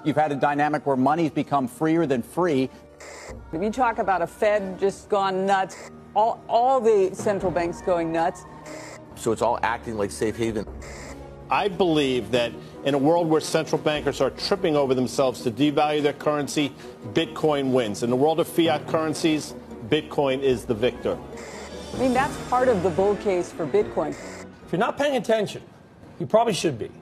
You've had a dynamic where money's become freer than free. If you talk about a Fed just gone nuts, all the central banks going nuts. So it's all acting like safe haven. I believe that in a world where central bankers are tripping over themselves to devalue their currency, Bitcoin wins. In the world of fiat currencies, Bitcoin is the victor. I mean, that's part of the bull case for Bitcoin. If you're not paying attention, you probably should be.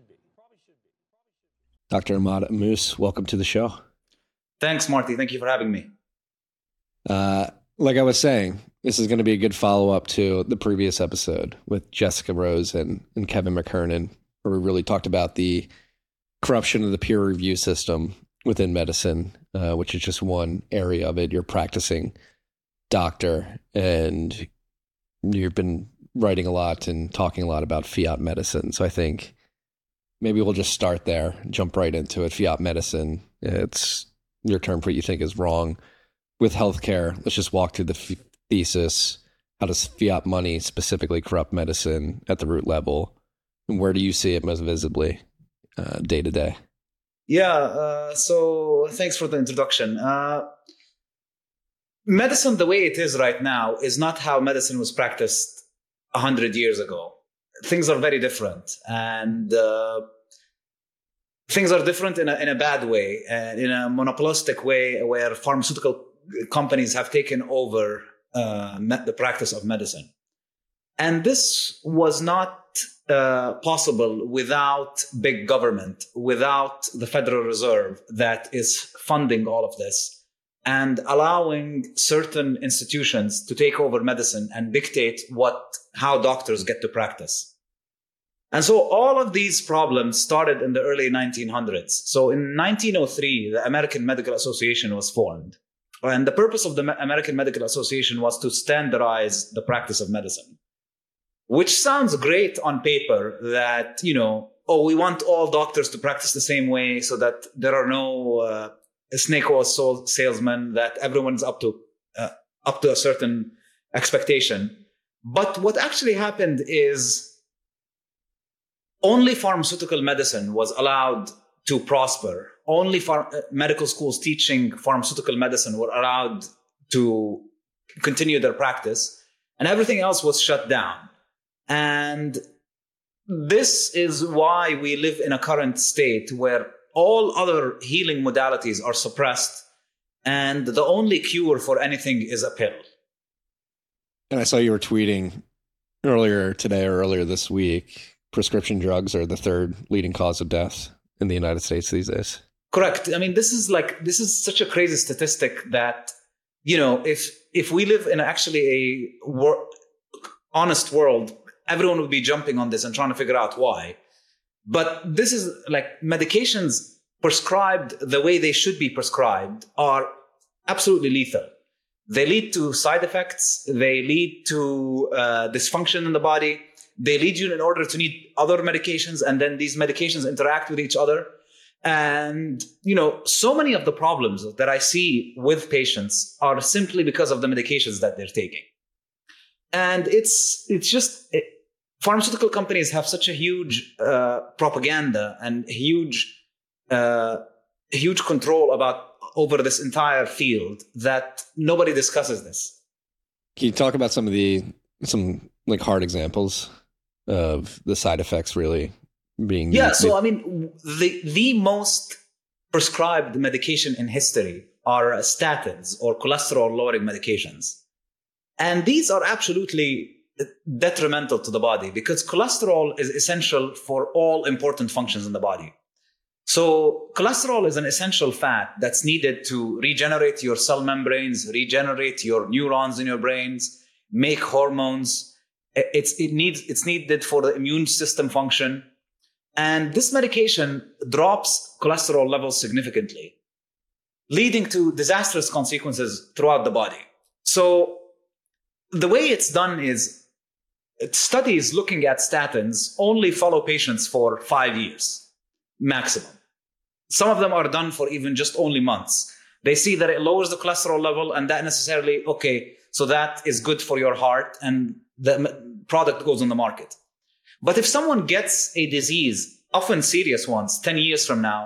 Dr. Ahmad Ammous, welcome to the show. Thanks, Marty. Thank you for having me. Like I was saying, this is going to be a good follow-up to the previous episode with Jessica Rose and Kevin McKernan, where we really talked about the corruption of the peer review system within medicine, which is just one area of it. You're a practicing doctor, and you've been writing a lot and talking a lot about fiat medicine. So I think maybe we'll just start there, jump right into it. Fiat medicine, it's your term for what you think is wrong with healthcare. Let's just walk through the thesis. How does fiat money specifically corrupt medicine at the root level? And where do you see it most visibly day to day? Yeah, so thanks for the introduction. Medicine, the way it is right now, is not how medicine was practiced 100 years ago. Things are very different, and things are different in a bad way, and in a monopolistic way, where pharmaceutical companies have taken over the practice of medicine. And this was not possible without big government, without the Federal Reserve that is funding all of this and allowing certain institutions to take over medicine and dictate how doctors get to practice. And so all of these problems started in the early 1900s. So in 1903, the American Medical Association was formed. And the purpose of the American Medical Association was to standardize the practice of medicine, which sounds great on paper that, we want all doctors to practice the same way so that there are no snake oil salesmen, that everyone's up to a certain expectation. But what actually happened is only pharmaceutical medicine was allowed to prosper. Only medical schools teaching pharmaceutical medicine were allowed to continue their practice, and everything else was shut down. And this is why we live in a current state where all other healing modalities are suppressed, and the only cure for anything is a pill. And I saw you were tweeting earlier today or earlier this week, prescription drugs are the third leading cause of death in the United States these days. Correct. I mean, this is such a crazy statistic that, if we live in actually honest world, everyone would be jumping on this and trying to figure out why. But this is like medications prescribed the way they should be prescribed are absolutely lethal. They lead to side effects. They lead to dysfunction in the body. They lead you in order to need other medications, and then these medications interact with each other. And, so many of the problems that I see with patients are simply because of the medications that they're taking. And it's just pharmaceutical companies have such a huge propaganda and huge control over this entire field that nobody discusses this. Can you talk about some hard examples of the side effects really being? Yeah. So, I mean, the most prescribed medication in history are statins or cholesterol lowering medications. And these are absolutely detrimental to the body because cholesterol is essential for all important functions in the body. So cholesterol is an essential fat that's needed to regenerate your cell membranes, regenerate your neurons in your brains, make hormones. It's needed for the immune system function. And this medication drops cholesterol levels significantly, leading to disastrous consequences throughout the body. So the way it's done is studies looking at statins only follow patients for 5 years maximum. Some of them are done for even just only months. They see that it lowers the cholesterol level, and that necessarily, so that is good for your heart, and the product goes on the market. But if someone gets a disease, often serious ones, 10 years from now,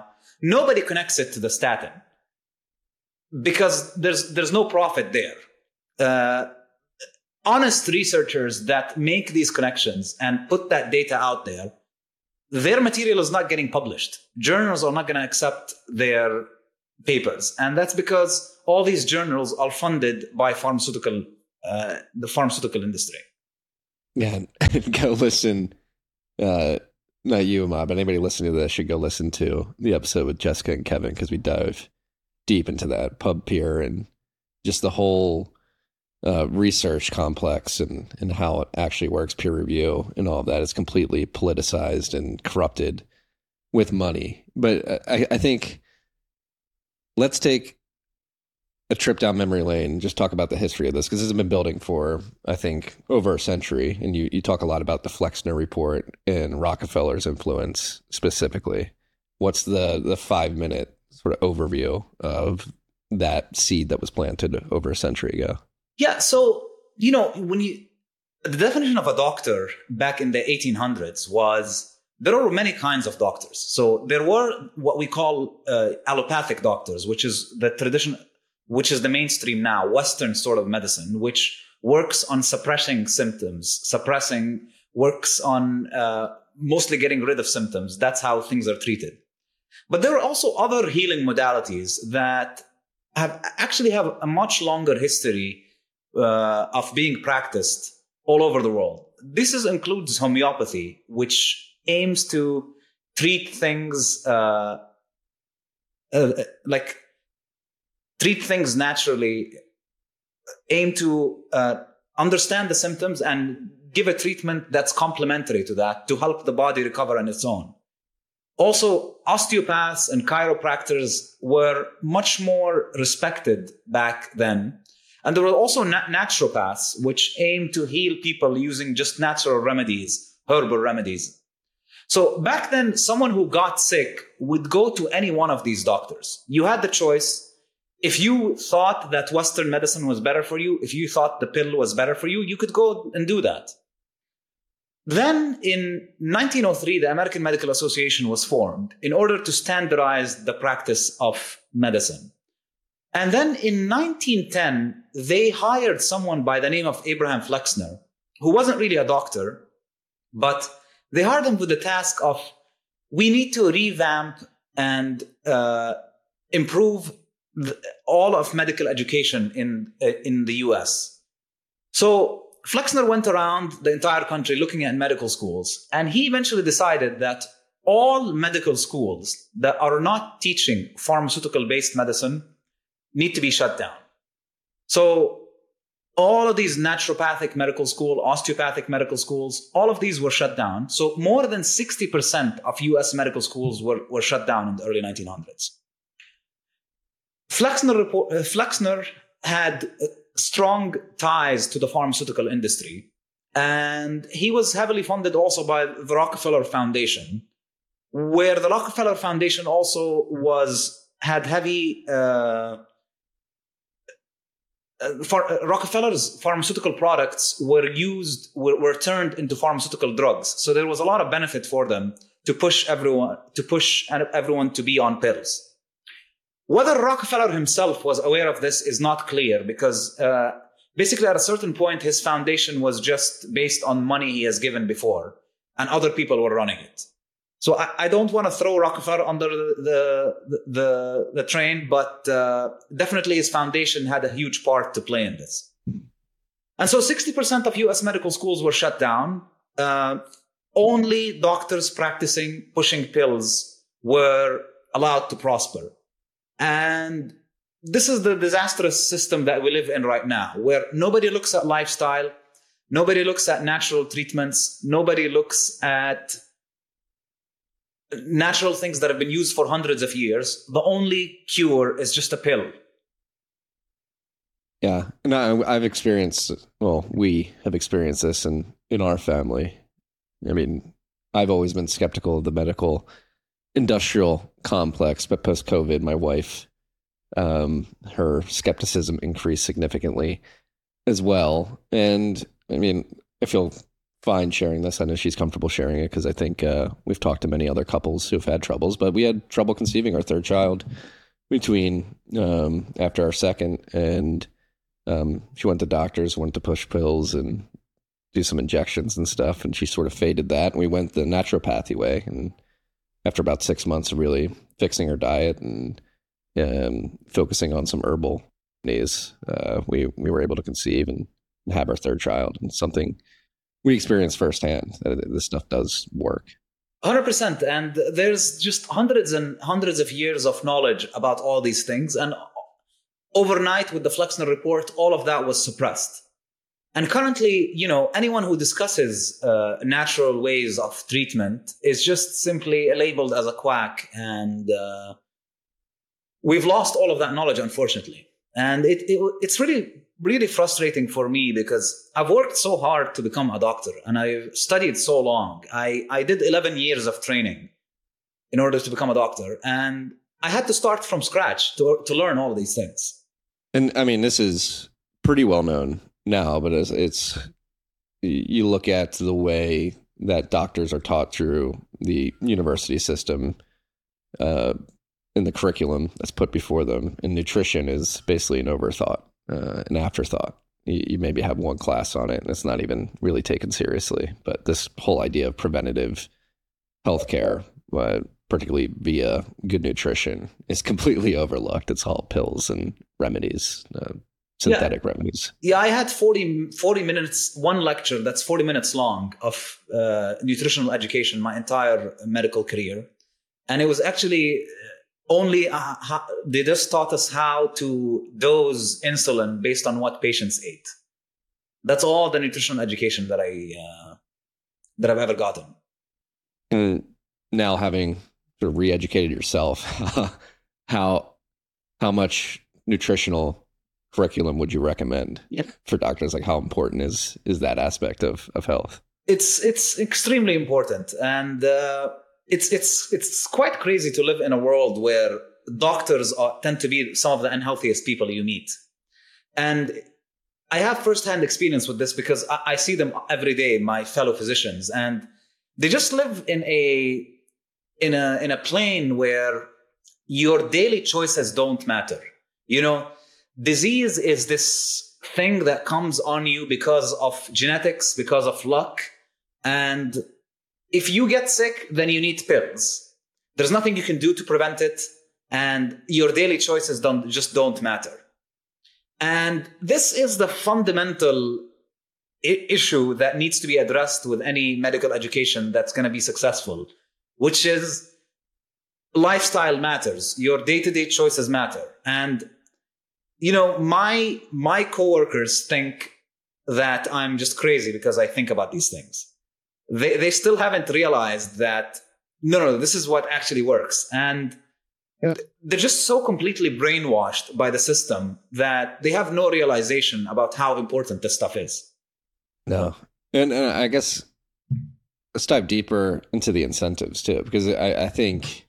nobody connects it to the statin because there's no profit there. Honest researchers that make these connections and put that data out there, their material is not getting published. Journals are not going to accept their papers. And that's because all these journals are funded by the pharmaceutical industry. Yeah, go listen. Not you, Ahmad, but anybody listening to this should go listen to the episode with Jessica and Kevin, because we dive deep into that PubPeer and just the whole research complex and how it actually works, peer review and all of that is completely politicized and corrupted with money. But I think let's take a trip down memory lane and just talk about the history of this, because this has been building for, I think, over a century. And you talk a lot about the Flexner Report and Rockefeller's influence specifically. What's the 5-minute sort of overview of that seed that was planted over a century ago? Yeah, so, the definition of a doctor back in the 1800s was there were many kinds of doctors. So there were what we call allopathic doctors, which is the mainstream now, Western sort of medicine, which works on suppressing symptoms, works on mostly getting rid of symptoms. That's how things are treated. But there are also other healing modalities that have a much longer history of being practiced all over the world. This includes homeopathy, which aims to treat things treat things naturally, aim to understand the symptoms and give a treatment that's complementary to that to help the body recover on its own. Also, osteopaths and chiropractors were much more respected back then. And there were also naturopaths, which aim to heal people using just natural remedies, herbal remedies. So back then, someone who got sick would go to any one of these doctors. You had the choice. If you thought that Western medicine was better for you, if you thought the pill was better for you, you could go and do that. Then in 1903, the American Medical Association was formed in order to standardize the practice of medicine. And then in 1910, they hired someone by the name of Abraham Flexner, who wasn't really a doctor, but they hired him with the task of, we need to revamp and improve all of medical education in the US. So Flexner went around the entire country looking at medical schools, and he eventually decided that all medical schools that are not teaching pharmaceutical-based medicine need to be shut down. So all of these naturopathic medical school, osteopathic medical schools, all of these were shut down. So more than 60% of US medical schools were shut down in the early 1900s. Flexner had strong ties to the pharmaceutical industry, and he was heavily funded also by the Rockefeller Foundation, where the Rockefeller Foundation also had heavy Rockefeller's pharmaceutical products were turned into pharmaceutical drugs. So there was a lot of benefit for them to push everyone to be on pills. Whether Rockefeller himself was aware of this is not clear, because basically at a certain point, his foundation was just based on money he has given before, and other people were running it. So I don't want to throw Rockefeller under the train, but definitely his foundation had a huge part to play in this. And so 60% of US medical schools were shut down. Only doctors pushing pills were allowed to prosper. And this is the disastrous system that we live in right now, where nobody looks at lifestyle, nobody looks at natural treatments, nobody looks at natural things that have been used for hundreds of years. The only cure is just a pill. Yeah, and we have experienced this in our family. I mean, I've always been skeptical of the medical industrial complex, but post-COVID, my wife, her skepticism increased significantly as well. And I mean, I feel fine sharing this. I know she's comfortable sharing it because I think we've talked to many other couples who've had troubles, but we had trouble conceiving our third child between after our second, and she went to doctors, went to push pills and do some injections and stuff, and she sort of faded that. And we went the naturopathy way, and after about 6 months of really fixing her diet and focusing on some herbal remedies, we were able to conceive and have our third child. And something we experienced firsthand, that this stuff does work. 100%. And there's just hundreds and hundreds of years of knowledge about all these things. And overnight with the Flexner report, all of that was suppressed. And currently, anyone who discusses natural ways of treatment is just simply labeled as a quack. And we've lost all of that knowledge, unfortunately. And it's really, really frustrating for me because I've worked so hard to become a doctor and I've studied so long. I did 11 years of training in order to become a doctor. And I had to start from scratch to learn all of these things. And I mean, this is pretty well known now, but it's you look at the way that doctors are taught through the university system in the curriculum that's put before them, and nutrition is basically an overthought, an afterthought. You maybe have one class on it and it's not even really taken seriously, but this whole idea of preventative healthcare, particularly via good nutrition, is completely overlooked. It's all pills and remedies, synthetic remedies. Yeah, I had 40 minutes, one lecture that's 40 minutes long of nutritional education my entire medical career. And it was actually only, they just taught us how to dose insulin based on what patients ate. That's all the nutritional education that I've ever gotten. And now having sort of re-educated yourself, how much nutritional curriculum would you recommend for doctors? Like, how important is that aspect of health? It's extremely important, and it's quite crazy to live in a world where doctors tend to be some of the unhealthiest people you meet. And I have firsthand experience with this because I see them every day, my fellow physicians, and they just live in a plane where your daily choices don't matter. Disease is this thing that comes on you because of genetics, because of luck. And if you get sick, then you need pills. There's nothing you can do to prevent it. And your daily choices don't matter. And this is the fundamental issue that needs to be addressed with any medical education that's going to be successful, which is lifestyle matters. Your day-to-day choices matter. And my coworkers think that I'm just crazy because I think about these things. They still haven't realized that, no, this is what actually works. And they're just so completely brainwashed by the system that they have no realization about how important this stuff is. No. And I guess let's dive deeper into the incentives too, because I think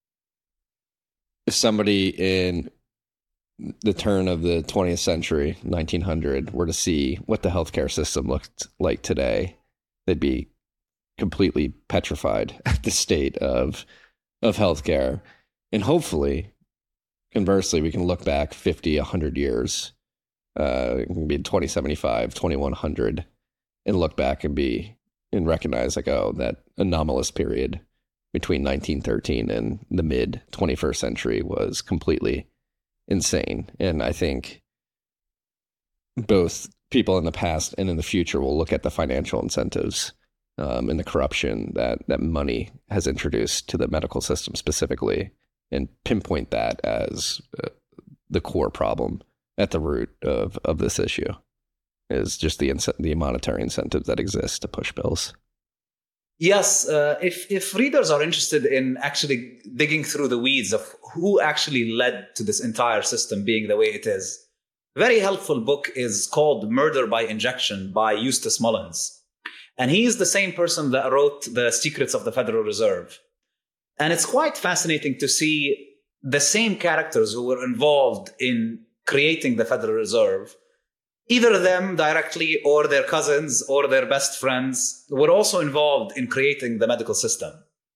if somebody in the turn of the 20th century, 1900, were to see what the healthcare system looked like today, they'd be completely petrified at the state of healthcare. And hopefully, conversely, we can look back 50, 100 years, it can be 2075, 2100, and look back and recognize that anomalous period between 1913 and the mid 21st century was completely insane. And I think both people in the past and in the future will look at the financial incentives and the corruption that money has introduced to the medical system specifically, and pinpoint that as the core problem at the root of this issue is just the monetary incentives that exist to push bills. Yes, if readers are interested in actually digging through the weeds of who actually led to this entire system being the way it is, a very helpful book is called Murder by Injection by Eustace Mullins. And he is the same person that wrote The Secrets of the Federal Reserve. And it's quite fascinating to see the same characters who were involved in creating the Federal Reserve either them directly or their cousins or their best friends were also involved in creating the medical system.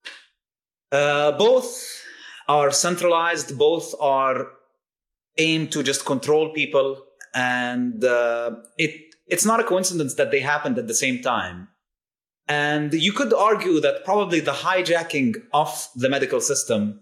Both are centralized, both are aimed to just control people, and it's not a coincidence that they happened at the same time. And you could argue that probably the hijacking of the medical system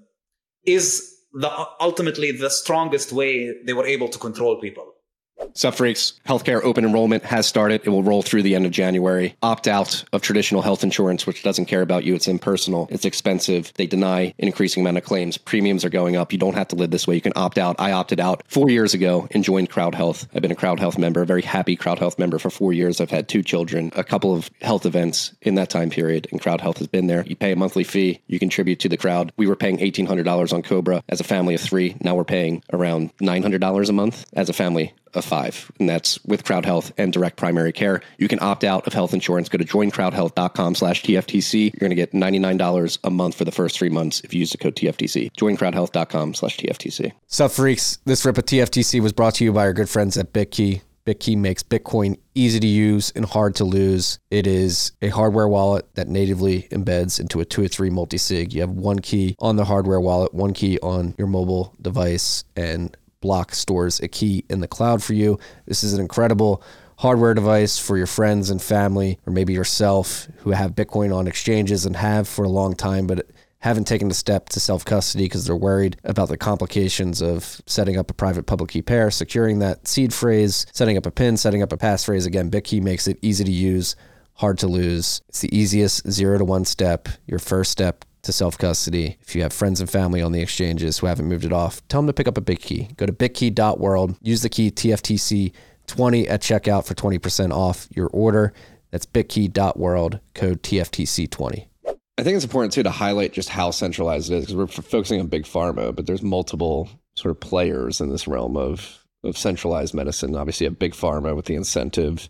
is ultimately the strongest way they were able to control people. Sup, freaks? Healthcare open enrollment has started. It will roll through the end of January. Opt out of traditional health insurance, which doesn't care about you. It's impersonal. It's expensive. They deny an increasing amount of claims. Premiums are going up. You don't have to live this way. You can opt out. I opted out 4 years ago and joined Crowd Health. I've been a Crowd Health member, a very happy Crowd Health member for 4 years. I've had 2 children, a couple of health events in that time period, and Crowd Health has been there. You pay a monthly fee. You contribute to the Crowd. We were paying $1,800 on Cobra as a family of 3. Now we're paying around $900 a month as a family of 5, and that's with Crowd Health and direct primary care. You can opt out of health insurance. Go to joincrowdhealth.com/TFTC. You're going to get $99 a month for the first 3 months if you use the code TFTC. Joincrowdhealth.com/TFTC. Sup, freaks? This rip of TFTC was brought to you by our good friends at BitKey. BitKey makes Bitcoin easy to use and hard to lose. It is a hardware wallet that natively embeds into a 2 or 3 multi-sig. You have one key on the hardware wallet, one key on your mobile device, and Block stores a key in the cloud for you. This is an incredible hardware device for your friends and family, or maybe yourself, who have Bitcoin on exchanges and have for a long time, but haven't taken the step to self-custody because they're worried about the complications of setting up a private public key pair, securing that seed phrase, setting up a PIN, setting up a passphrase. Again, BitKey makes it easy to use, hard to lose. It's the easiest 0 to 1 step, your first step to self-custody. If you have friends and family on the exchanges who haven't moved it off, tell them to pick up a BitKey. Go to bitkey.world, use the key TFTC20 at checkout for 20% off your order. That's bitkey.world, code TFTC20. I think it's important too to highlight just how centralized it is, because we're focusing on big pharma, but there's multiple sort of players in this realm of centralized medicine. Obviously, a big pharma with the incentive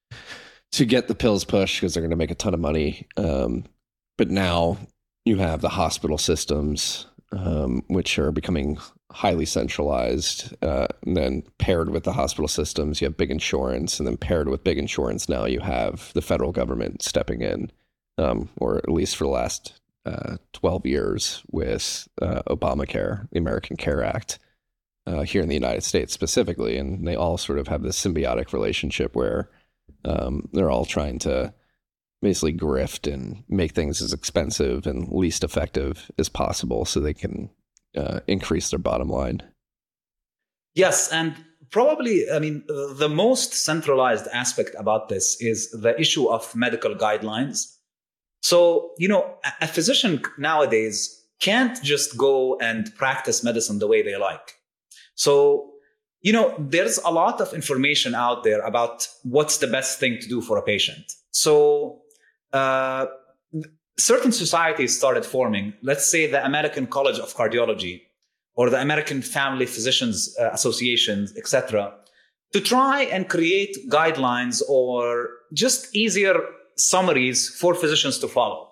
to get the pills pushed because they're going to make a ton of money. But now you have the hospital systems, which are becoming highly centralized. And then paired with the hospital systems, you have big insurance. And then paired with big insurance, now you have the federal government stepping in, or at least for the last 12 years with Obamacare, the American Care Act, here in the United States specifically. And they all sort of have this symbiotic relationship where they're all trying to basically grift and make things as expensive and least effective as possible so they can increase their bottom line. Yes, and probably, I mean, the most centralized aspect about this is the issue of medical guidelines. So, you know, a physician nowadays can't just go and practice medicine the way they like. So, you know, there's a lot of information out there about what's the best thing to do for a patient. So, certain societies started forming, let's say the American College of Cardiology or the American Family Physicians Association, etc., to try and create guidelines or just easier summaries for physicians to follow.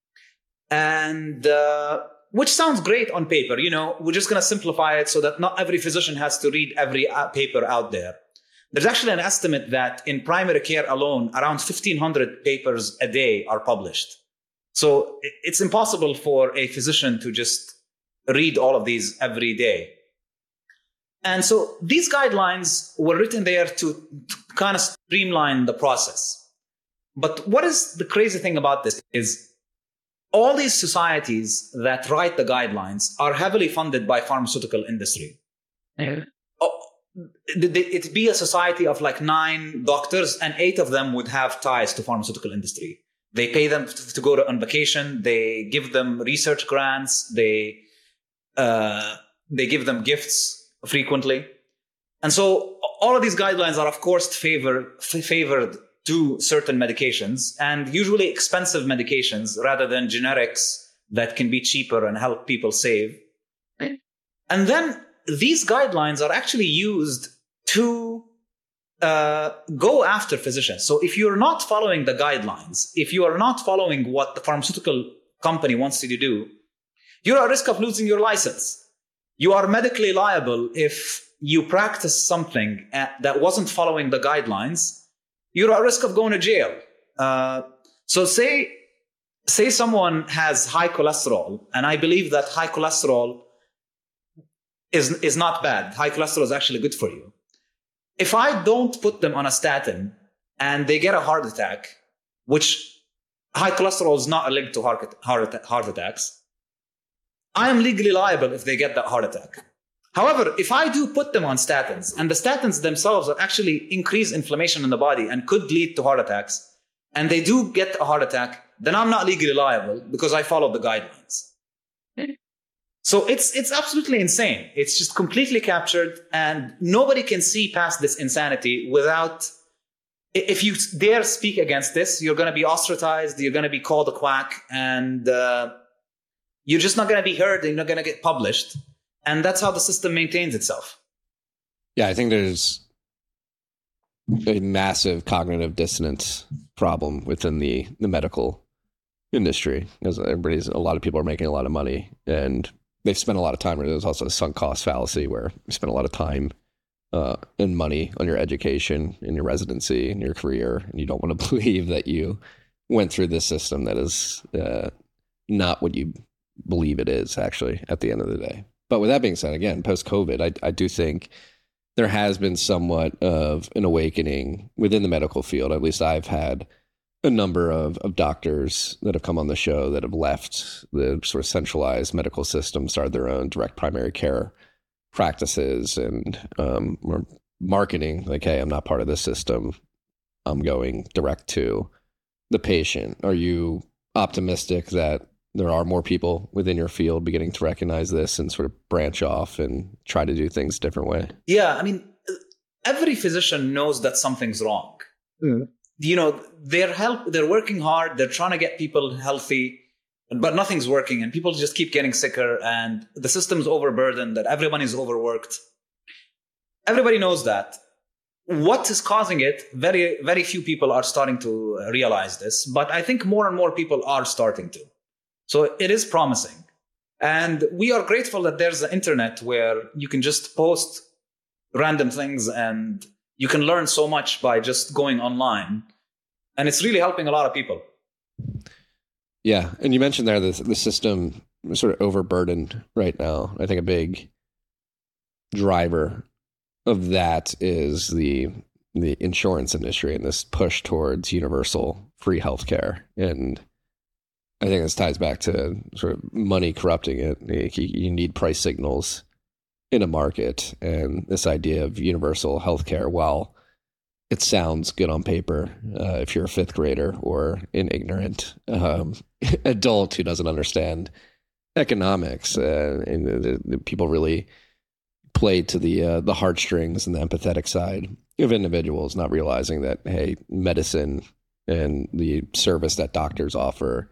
And which sounds great on paper. You know, we're just going to simplify it so that not every physician has to read every paper out there. There's actually an estimate that in primary care alone, around 1,500 papers a day are published. So it's impossible for a physician to just read all of these every day. And so these guidelines were written there to kind of streamline the process. But what is the crazy thing about this is all these societies that write the guidelines are heavily funded by pharmaceutical industry. Yeah. It'd be a society of like 9 doctors and 8 of them would have ties to pharmaceutical industry. They pay them to go on vacation. They give them research grants. They give them gifts frequently. And so all of these guidelines are, of course, favored to certain medications, and usually expensive medications rather than generics that can be cheaper and help people save. And then these guidelines are actually used to go after physicians. So if you're not following the guidelines, if you are not following what the pharmaceutical company wants you to do, you're at risk of losing your license. You are medically liable if you practice something that wasn't following the guidelines, you're at risk of going to jail. So say someone has high cholesterol, and I believe that high cholesterol is not bad. High cholesterol is actually good for you. If I don't put them on a statin and they get a heart attack, which high cholesterol is not a link to heart attacks, I am legally liable if they get that heart attack. However, if I do put them on statins, and the statins themselves are actually increase inflammation in the body and could lead to heart attacks, and they do get a heart attack, then I'm not legally liable because I followed the guidelines. So it's absolutely insane. It's just completely captured, and nobody can see past this insanity without... If you dare speak against this, you're going to be ostracized, you're going to be called a quack, and you're just not going to be heard, and you're not going to get published. And that's how the system maintains itself. Yeah, I think there's a massive cognitive dissonance problem within the medical industry, because a lot of people are making a lot of money, and they've spent a lot of time. There's also a sunk cost fallacy where you spend a lot of time and money on your education, in your residency, in your career, and you don't want to believe that you went through this system that is not what you believe it is, actually, at the end of the day. But with that being said, again, post-COVID, I do think there has been somewhat of an awakening within the medical field. At least I've had a number of doctors that have come on the show that have left the sort of centralized medical system, started their own direct primary care practices, and were marketing like, hey, I'm not part of this system. I'm going direct to the patient. Are you optimistic that there are more people within your field beginning to recognize this and sort of branch off and try to do things a different way? Yeah, I mean, every physician knows that something's wrong. Mm. You know, they're working hard, they're trying to get people healthy, but nothing's working, and people just keep getting sicker, and the system's overburdened, that everyone is overworked. Everybody knows that. What is causing it? Very, very few people are starting to realize this, but I think more and more people are starting to. So it is promising. And we are grateful that there's the internet where you can just post random things and you can learn so much by just going online. And it's really helping a lot of people. Yeah. And you mentioned there the system is sort of overburdened right now. I think a big driver of that is the insurance industry and this push towards universal free healthcare. And I think this ties back to sort of money corrupting it. You need price signals in a market, and this idea of universal healthcare, while it sounds good on paper, if you're a fifth grader or an ignorant adult who doesn't understand economics, and the people really play to the heartstrings and the empathetic side of individuals, not realizing that, hey, medicine and the service that doctors offer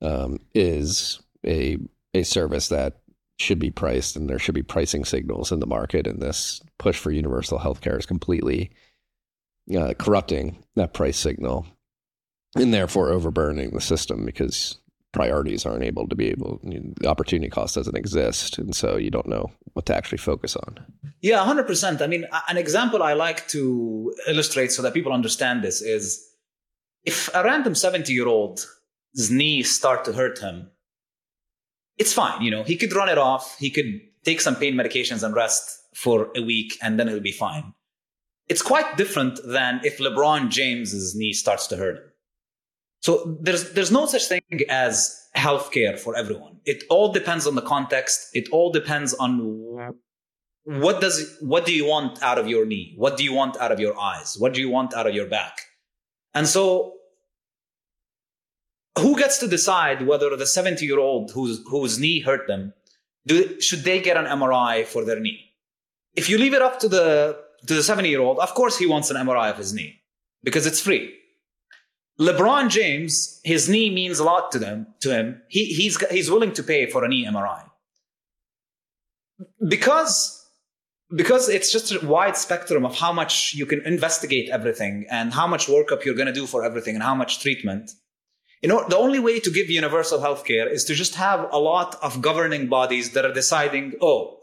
is a service that should be priced, and there should be pricing signals in the market. And this push for universal healthcare is completely corrupting that price signal, and therefore overburdening the system, because priorities aren't able to be the opportunity cost doesn't exist. And so you don't know what to actually focus on. Yeah, 100%. I mean, an example I like to illustrate so that people understand this is, if a random 70-year-old his knees start to hurt him, it's fine. You know, he could run it off. He could take some pain medications and rest for a week, and then he'll be fine. It's quite different than if LeBron James's knee starts to hurt him. So there's no such thing as healthcare for everyone. It all depends on the context. It all depends on what do you want out of your knee? What do you want out of your eyes? What do you want out of your back? And so who gets to decide whether the 70-year-old whose knee hurt them, should they get an MRI for their knee? If you leave it up to the 70-year-old, of course he wants an MRI of his knee because it's free. LeBron James, his knee means a lot to him. He's willing to pay for a knee MRI because it's just a wide spectrum of how much you can investigate everything and how much workup you're going to do for everything and how much treatment. You know, the only way to give universal healthcare is to just have a lot of governing bodies that are deciding,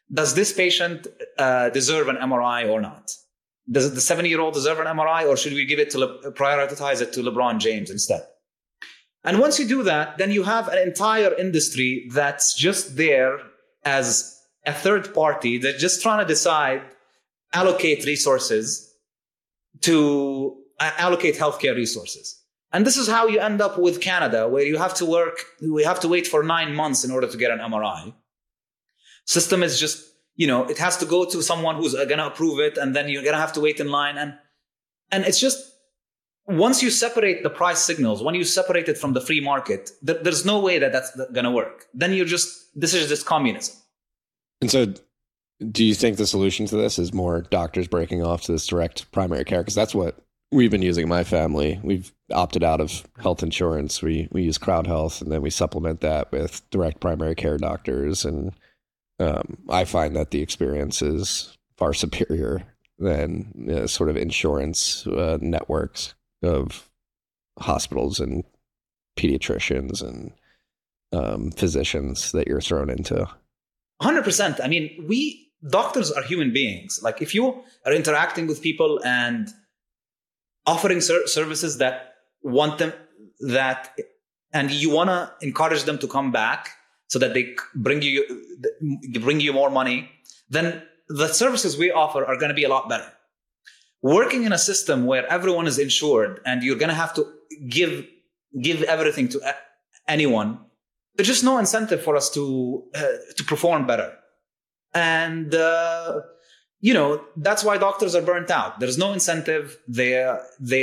does this patient deserve an MRI or not? Does the 70-year-old deserve an MRI, or should we prioritize it to LeBron James instead? And once you do that, then you have an entire industry that's just there as a third party that's just trying to decide, allocate resources to allocate healthcare resources. And this is how you end up with Canada, where we have to wait for 9 months in order to get an MRI. System is just, it has to go to someone who's going to approve it, and then you're going to have to wait in line. And it's just, once you separate the price signals, when you separate it from the free market, there's no way that that's going to work. Then this is just communism. And so do you think the solution to this is more doctors breaking off to this direct primary care? Because that's what we've been using in my family. We've opted out of health insurance. We use Crowd Health, and then we supplement that with direct primary care doctors. And I find that the experience is far superior than sort of insurance networks of hospitals and pediatricians and physicians that you're thrown into. 100%. I mean, doctors are human beings. Like, if you are interacting with people and offering services that want them, and you want to encourage them to come back so that they bring you more money, then the services we offer are going to be a lot better. Working in a system where everyone is insured and you're going to have to give everything to anyone, there's just no incentive for us to perform better. And that's why doctors are burnt out. There's no incentive. They're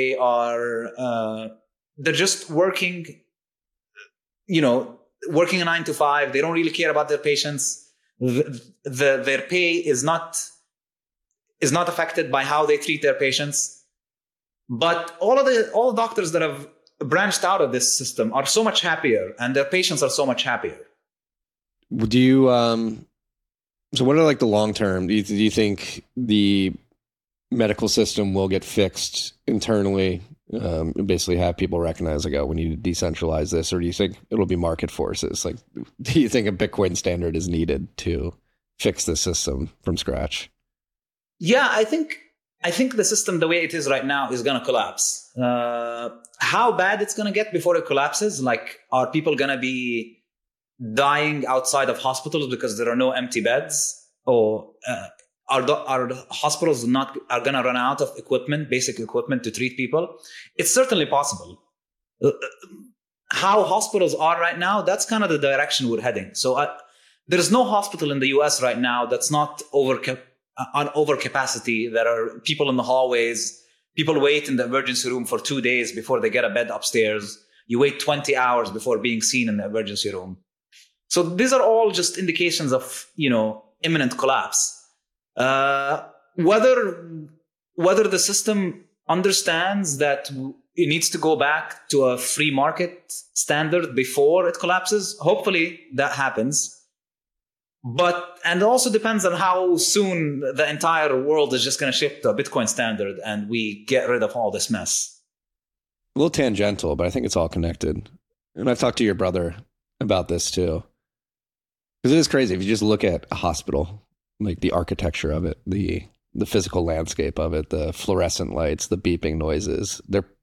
just working, working a 9 to 5. They don't really care about their patients. Their pay is not affected by how they treat their patients. But all the doctors that have branched out of this system are so much happier, and their patients are so much happier. Do you so what are like the long term? Do you think the medical system will get fixed internally, basically have people recognize, like, oh, we need to decentralize this? Or do you think it'll be market forces? Like, do you think a Bitcoin standard is needed to fix the system from scratch? Yeah, I think the system, the way it is right now, is going to collapse. How bad it's going to get before it collapses? Like, are people going to be dying outside of hospitals because there are no empty beds? Or are hospitals are going to run out of basic equipment to treat people? It's certainly possible. How hospitals are right now, that's kind of the direction we're heading. So there's no hospital in the US right now that's not on overcapacity. There are people in the hallways. People wait in the emergency room for 2 days before they get a bed upstairs. You wait 20 hours before being seen in the emergency room. So these are all just indications of, imminent collapse. Whether the system understands that it needs to go back to a free market standard before it collapses, hopefully that happens. And it also depends on how soon the entire world is just going to shift to a Bitcoin standard and we get rid of all this mess. A little tangential, but I think it's all connected. And I've talked to your brother about this too. Because it is crazy. If you just look at a hospital, like the architecture of it, the physical landscape of it, the fluorescent lights, the beeping noises,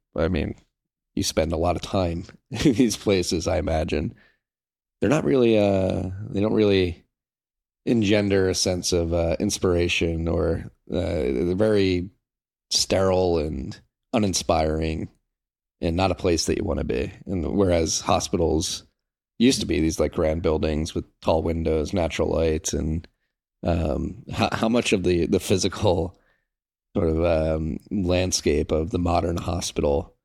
you spend a lot of time in these places, I imagine. They're not really, they don't really engender a sense of inspiration, or they're very sterile and uninspiring and not a place that you want to be. And whereas hospitals used to be these like grand buildings with tall windows, natural lights, and how much of the physical sort of landscape of the modern hospital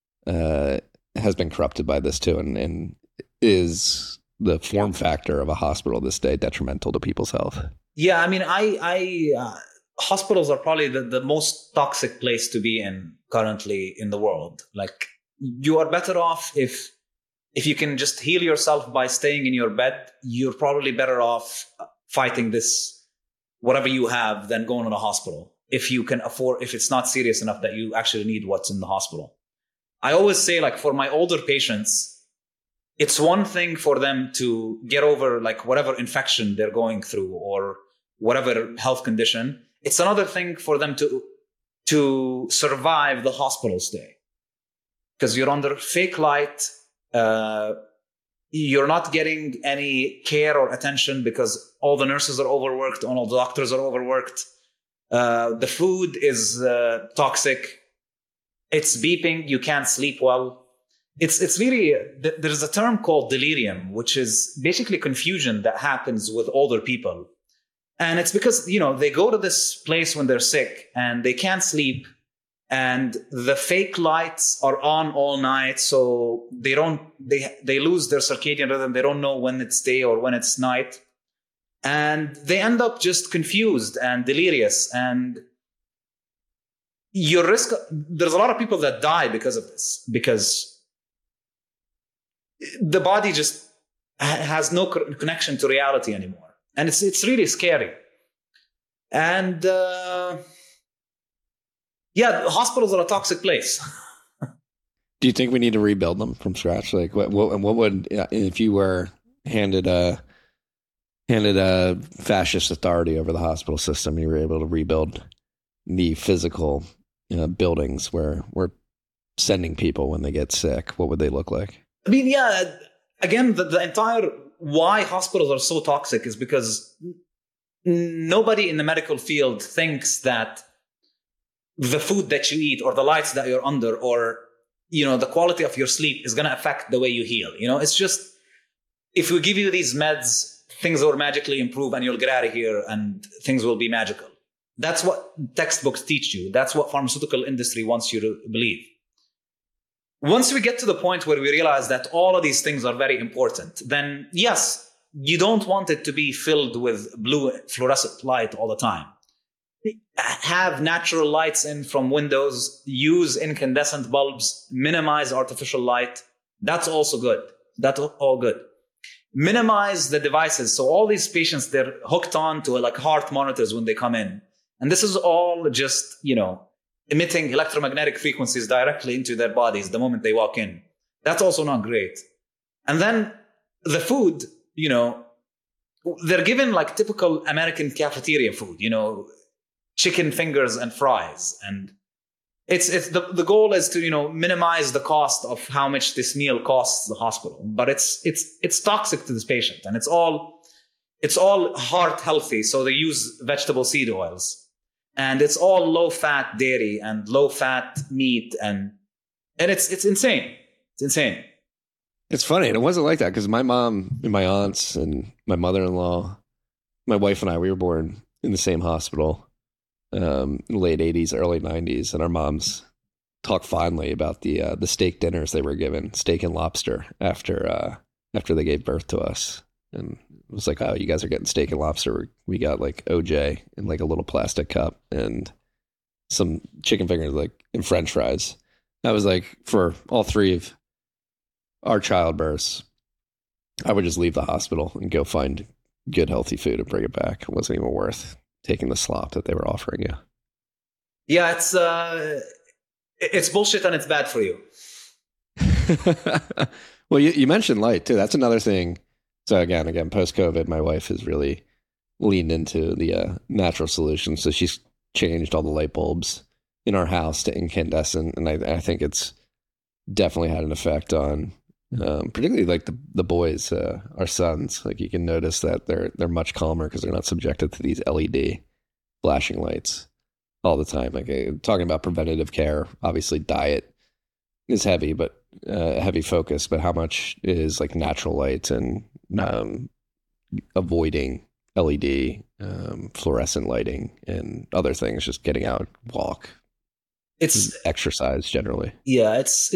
has been corrupted by this too, and is the form factor of a hospital this day detrimental to people's health? Yeah, I mean, hospitals are probably the most toxic place to be in currently in the world. Like, you are better off if you can just heal yourself by staying in your bed. You're probably better off fighting this, whatever you have, than going to a hospital. If you can afford, if it's not serious enough that you actually need what's in the hospital. I always say, like, for my older patients, it's one thing for them to get over like whatever infection they're going through, or whatever health condition. It's another thing for them to survive the hospital stay, because you're under fake light. You're not getting any care or attention because all the nurses are overworked, all the doctors are overworked. The food is toxic. It's beeping. You can't sleep well. It's really, there's a term called delirium, which is basically confusion that happens with older people. And it's because, they go to this place when they're sick and they can't sleep, and the fake lights are on all night. So they lose their circadian rhythm. They don't know when it's day or when it's night. And they end up just confused and delirious. And there's a lot of people that die because of this, because the body just has no connection to reality anymore. And it's really scary. And hospitals are a toxic place. Do you think we need to rebuild them from scratch? Like, what would, if you were handed a fascist authority over the hospital system, you were able to rebuild the physical buildings where we're sending people when they get sick? What would they look like? I mean, again, the entire why hospitals are so toxic is because nobody in the medical field thinks that the food that you eat or the lights that you're under or, the quality of your sleep is going to affect the way you heal. It's just, if we give you these meds, things will magically improve and you'll get out of here and things will be magical. That's what textbooks teach you. That's what pharmaceutical industry wants you to believe. Once we get to the point where we realize that all of these things are very important, then yes, you don't want it to be filled with blue fluorescent light all the time. Have natural lights in from windows, use incandescent bulbs, minimize artificial light. That's also good. That's all good. Minimize the devices. So all these patients, they're hooked on to like heart monitors when they come in. And this is all just, emitting electromagnetic frequencies directly into their bodies the moment they walk in. That's also not great. And then the food, they're given like typical American cafeteria food, chicken fingers and fries. And it's the goal is to, minimize the cost of how much this meal costs the hospital. But it's toxic to this patient, and it's all heart healthy. So they use vegetable seed oils. And it's all low-fat dairy and low-fat meat, and it's insane. It's insane. It's funny. And it wasn't like that because my mom and my aunts and my mother-in-law, my wife and I, we were born in the same hospital, late 80s, early 90s. And our moms talk fondly about the steak dinners they were given, steak and lobster, after they gave birth to us. And it was like, oh, you guys are getting steak and lobster. We got like OJ in like a little plastic cup and some chicken fingers and French fries. That was like, for all three of our childbirths, I would just leave the hospital and go find good, healthy food and bring it back. It wasn't even worth taking the slop that they were offering you. Yeah, it's bullshit and it's bad for you. Well, you mentioned light too. That's another thing. So again, post-COVID, my wife has really leaned into the natural solutions. So she's changed all the light bulbs in our house to incandescent. And I think it's definitely had an effect on particularly like the boys, our sons. Like you can notice that they're much calmer because they're not subjected to these LED flashing lights all the time. Like talking about preventative care, obviously diet is heavy, but heavy focus, but how much is like natural light and avoiding LED, fluorescent lighting and other things, just getting out, walk. It's exercise generally. Yeah, it's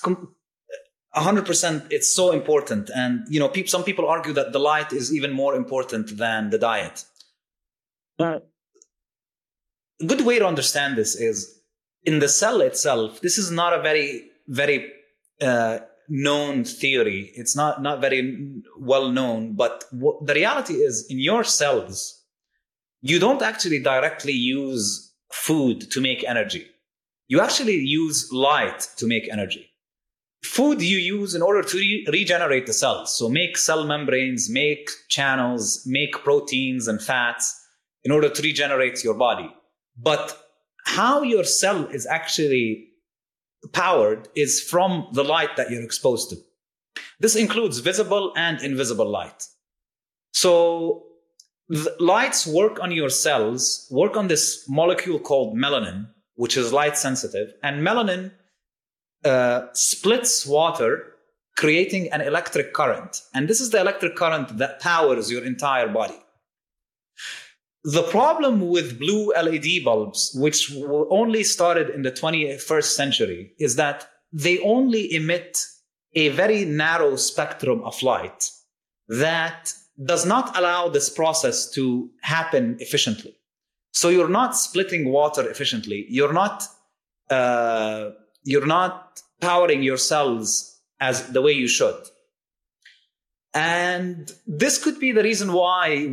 100%. It's so important. And, some people argue that the light is even more important than the diet. But a good way to understand this is in the cell itself. This is not a very, very known theory. It's not very well known, but the reality is in your cells, you don't actually directly use food to make energy. You actually use light to make energy. Food you use in order to regenerate the cells. So make cell membranes, make channels, make proteins and fats. in order to regenerate your body. But how your cell is actually powered is from the light that you're exposed to. This includes visible and invisible light. So the lights work on your cells, work on this molecule called melanin, which is light sensitive. And melanin splits water, creating an electric current. And this is the electric current that powers your entire body. The problem with blue LED bulbs, which were only started in the 21st century, is that they only emit a very narrow spectrum of light that does not allow this process to happen efficiently. So you're not splitting water efficiently. You're not powering your cells as the way you should. And this could be the reason why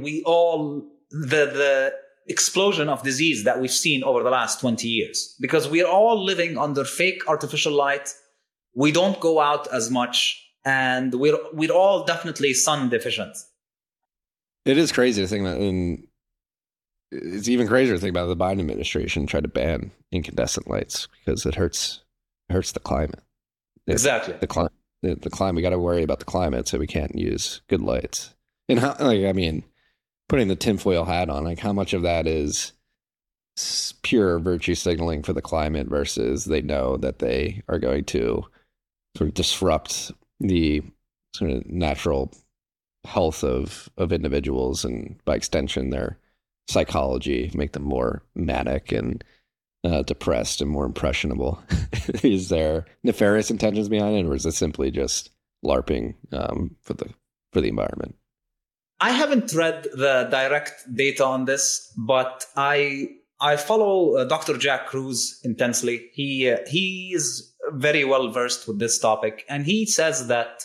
the explosion of disease that we've seen over the last 20 years, because we're all living under fake artificial light. We don't go out as much, and we're all definitely sun deficient. It is crazy to think that, and it's even crazier to think about the Biden administration tried to ban incandescent lights because it hurts the climate. Exactly. The climate, we got to worry about the climate, so we can't use good lights. And how, putting the tinfoil hat on, how much of that is pure virtue signaling for the climate versus they know that they are going to sort of disrupt the sort of natural health of individuals, and by extension their psychology, make them more manic and depressed and more impressionable. Is there nefarious intentions behind it, or is it simply just LARPing for the environment? I haven't read the direct data on this, but I follow Dr. Jack Kruse intensely. He is very well versed with this topic, and he says that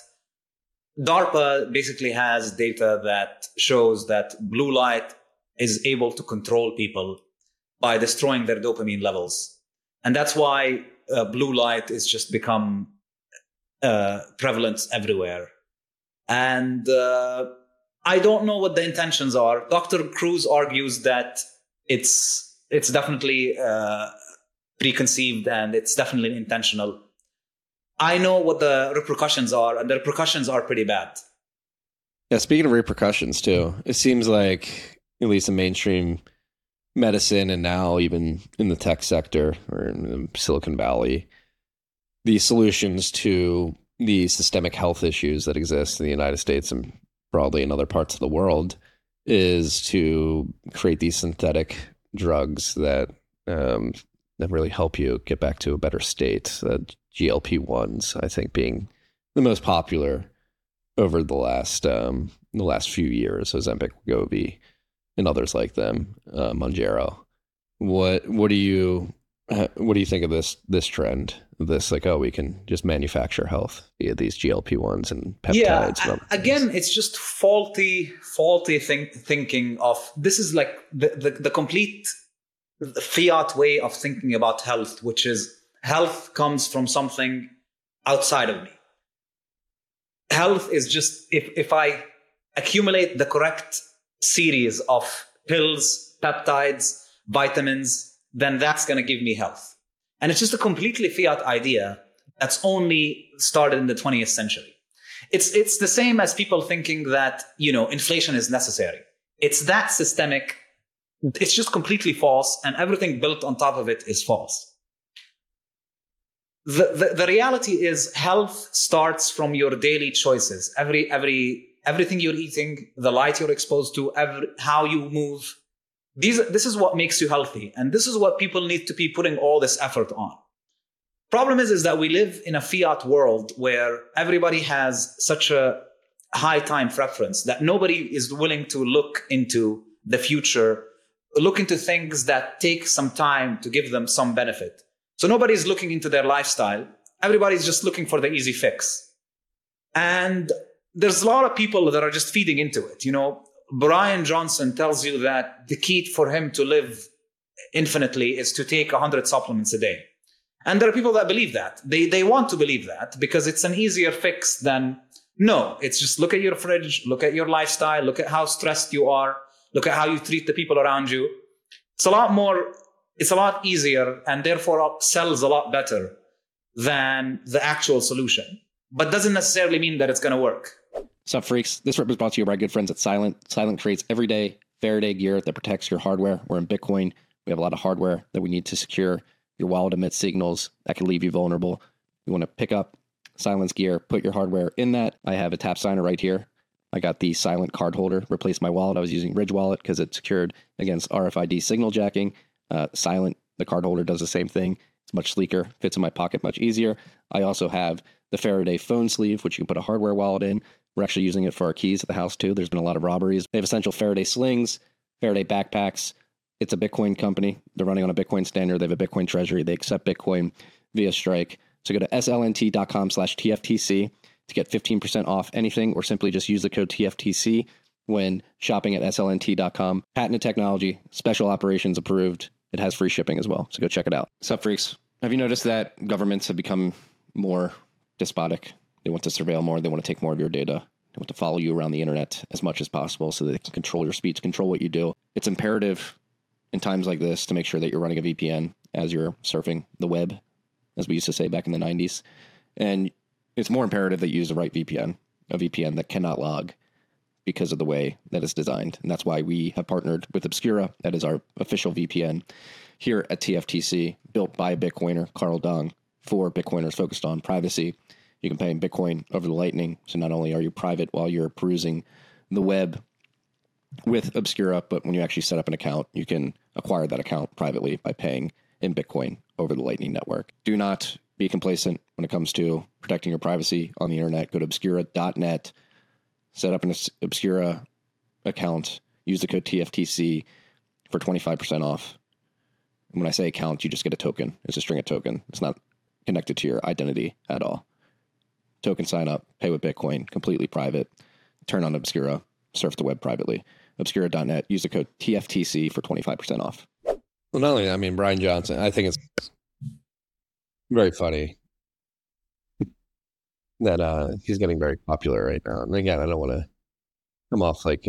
DARPA basically has data that shows that blue light is able to control people by destroying their dopamine levels. And that's why blue light is just become prevalent everywhere. And I don't know what the intentions are. Dr. Kruse argues that it's definitely preconceived and it's definitely intentional. I know what the repercussions are, and the repercussions are pretty bad. Yeah, speaking of repercussions too, it seems like, at least in mainstream medicine and now even in the tech sector or in Silicon Valley, the solutions to the systemic health issues that exist in the United States and broadly in other parts of the world is to create these synthetic drugs that really help you get back to a better state. GLP-1s, I think, being the most popular over the last few years. Ozempic, Wegovy, and others like them, Mounjaro. What do you think of this trend? This we can just manufacture health via these GLP-1s and peptides. Yeah, again, it's just faulty thinking of this is like the complete fiat way of thinking about health, which is health comes from something outside of me. Health is just if I accumulate the correct series of pills, peptides, vitamins, then that's going to give me health. And it's just a completely fiat idea that's only started in the 20th century. It's the same as people thinking that, inflation is necessary. It's that systemic. It's just completely false, and everything built on top of it is false. The reality is health starts from your daily choices. Everything you're eating, the light you're exposed to, how you move. This is what makes you healthy. And this is what people need to be putting all this effort on. Problem is that we live in a fiat world where everybody has such a high time preference that nobody is willing to look into the future, look into things that take some time to give them some benefit. So nobody's looking into their lifestyle. Everybody's just looking for the easy fix. And there's a lot of people that are just feeding into it. Brian Johnson tells you that the key for him to live infinitely is to take 100 supplements a day. And there are people that believe that. They want to believe that because it's an easier fix than, no, it's just look at your fridge, look at your lifestyle, look at how stressed you are, Look at how you treat the people around you. It's a lot easier, and therefore sells a lot better than the actual solution, but doesn't necessarily mean that it's going to work. Sup, freaks? This rip is brought to you by our good friends at Silent. Silent creates everyday Faraday gear that protects your hardware. We're in Bitcoin. We have a lot of hardware that we need to secure. Your wallet emits signals that can leave you vulnerable. You want to pick up Silent's gear, put your hardware in that. I have a tap signer right here. I got the Silent card holder, replaced my wallet. I was using Ridge Wallet because it's secured against RFID signal jacking. Silent, the card holder, does the same thing. It's much sleeker, fits in my pocket much easier. I also have the Faraday phone sleeve, which you can put a hardware wallet in. We're actually using it for our keys at the house too. There's been a lot of robberies. They have essential Faraday slings, Faraday backpacks. It's a Bitcoin company. They're running on a Bitcoin standard. They have a Bitcoin treasury. They accept Bitcoin via Strike. So go to slnt.com/TFTC to get 15% off anything, or simply just use the code TFTC when shopping at slnt.com. Patented technology, special operations approved. It has free shipping as well. So go check it out. Sup, freaks? Have you noticed that governments have become more despotic? They want to surveil more. They want to take more of your data. They want to follow you around the internet as much as possible so that they can control your speech, control what you do. It's imperative in times like this to make sure that you're running a VPN as you're surfing the web, as we used to say back in the 90s. And it's more imperative that you use the right VPN, a VPN that cannot log because of the way that it's designed. And that's why we have partnered with Obscura. That is our official VPN here at TFTC, built by a Bitcoiner, Carl Dong, for Bitcoiners focused on privacy. You can pay in Bitcoin over the Lightning. So not only are you private while you're perusing the web with Obscura, but when you actually set up an account, you can acquire that account privately by paying in Bitcoin over the Lightning Network. Do not be complacent when it comes to protecting your privacy on the internet. Go to obscura.net, set up an Obscura account, use the code TFTC for 25% off. And when I say account, you just get a token. It's a string of token. It's not connected to your identity at all. Token sign up, pay with Bitcoin, completely private. Turn on Obscura, surf the web privately. Obscura.net, use the code TFTC for 25% off. Well, not only that, I mean, Brian Johnson, I think it's very funny that he's getting very popular right now. And again, I don't want to come off like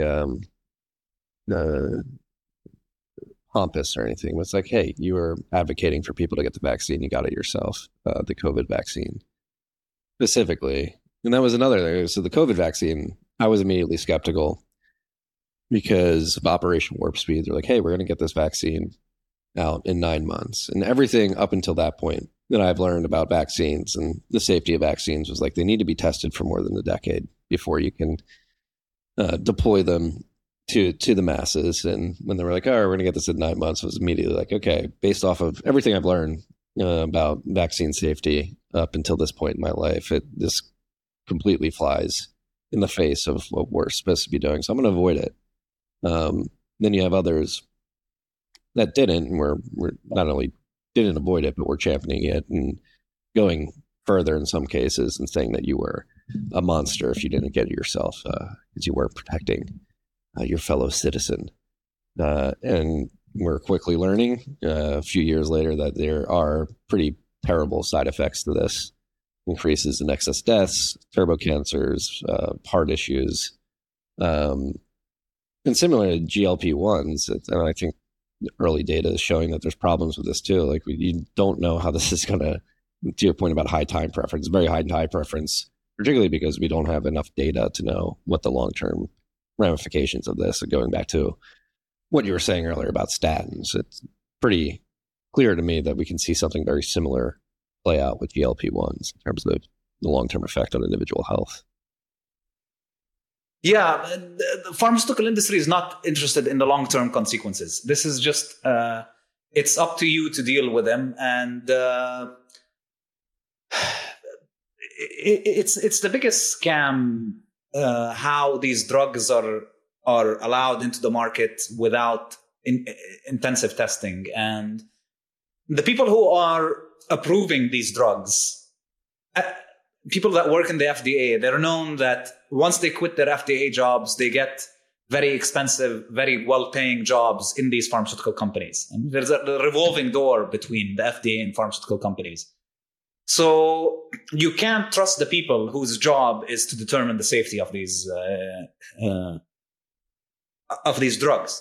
pompous or anything, but it's like, hey, you were advocating for people to get the vaccine. You got it yourself, the COVID vaccine specifically. And that was another thing. So the COVID vaccine, I was immediately skeptical because of Operation Warp Speed. They're like, hey, we're going to get this vaccine out in 9 months. And everything up until that point that I've learned about vaccines and the safety of vaccines was like, they need to be tested for more than a decade before you can deploy them to the masses. And when they were like, oh, we're going to get this in 9 months, I was immediately like, okay, based off of everything I've learned about vaccine safety up until this point in my life, this completely flies in the face of what we're supposed to be doing. So I'm going to avoid it. Then you have others that didn't, and we're not only didn't avoid it, but we're championing it and going further in some cases and saying that you were a monster if you didn't get it yourself because you weren't protecting your fellow citizen. And we're quickly learning a few years later that there are pretty terrible side effects to this. Increases in excess deaths, turbo cancers, heart issues. And similar to GLP-1s, and I think early data is showing that there's problems with this too. Like you don't know how this is going to your point about high time preference, very high time preference, particularly because we don't have enough data to know what the long-term ramifications of this are. Going back to what you were saying earlier about statins, it's pretty clear to me that we can see something very similar play out with GLP-1s in terms of the long-term effect on individual health. Yeah, the pharmaceutical industry is not interested in the long-term consequences. This is just, it's up to you to deal with them. And it's the biggest scam, how these drugs are allowed into the market without intensive testing. And the people who are approving these drugs, people that work in the FDA, they're known that once they quit their FDA jobs, they get very expensive, very well-paying jobs in these pharmaceutical companies. And there's a revolving door between the FDA and pharmaceutical companies. So you can't trust the people whose job is to determine the safety of these of these drugs.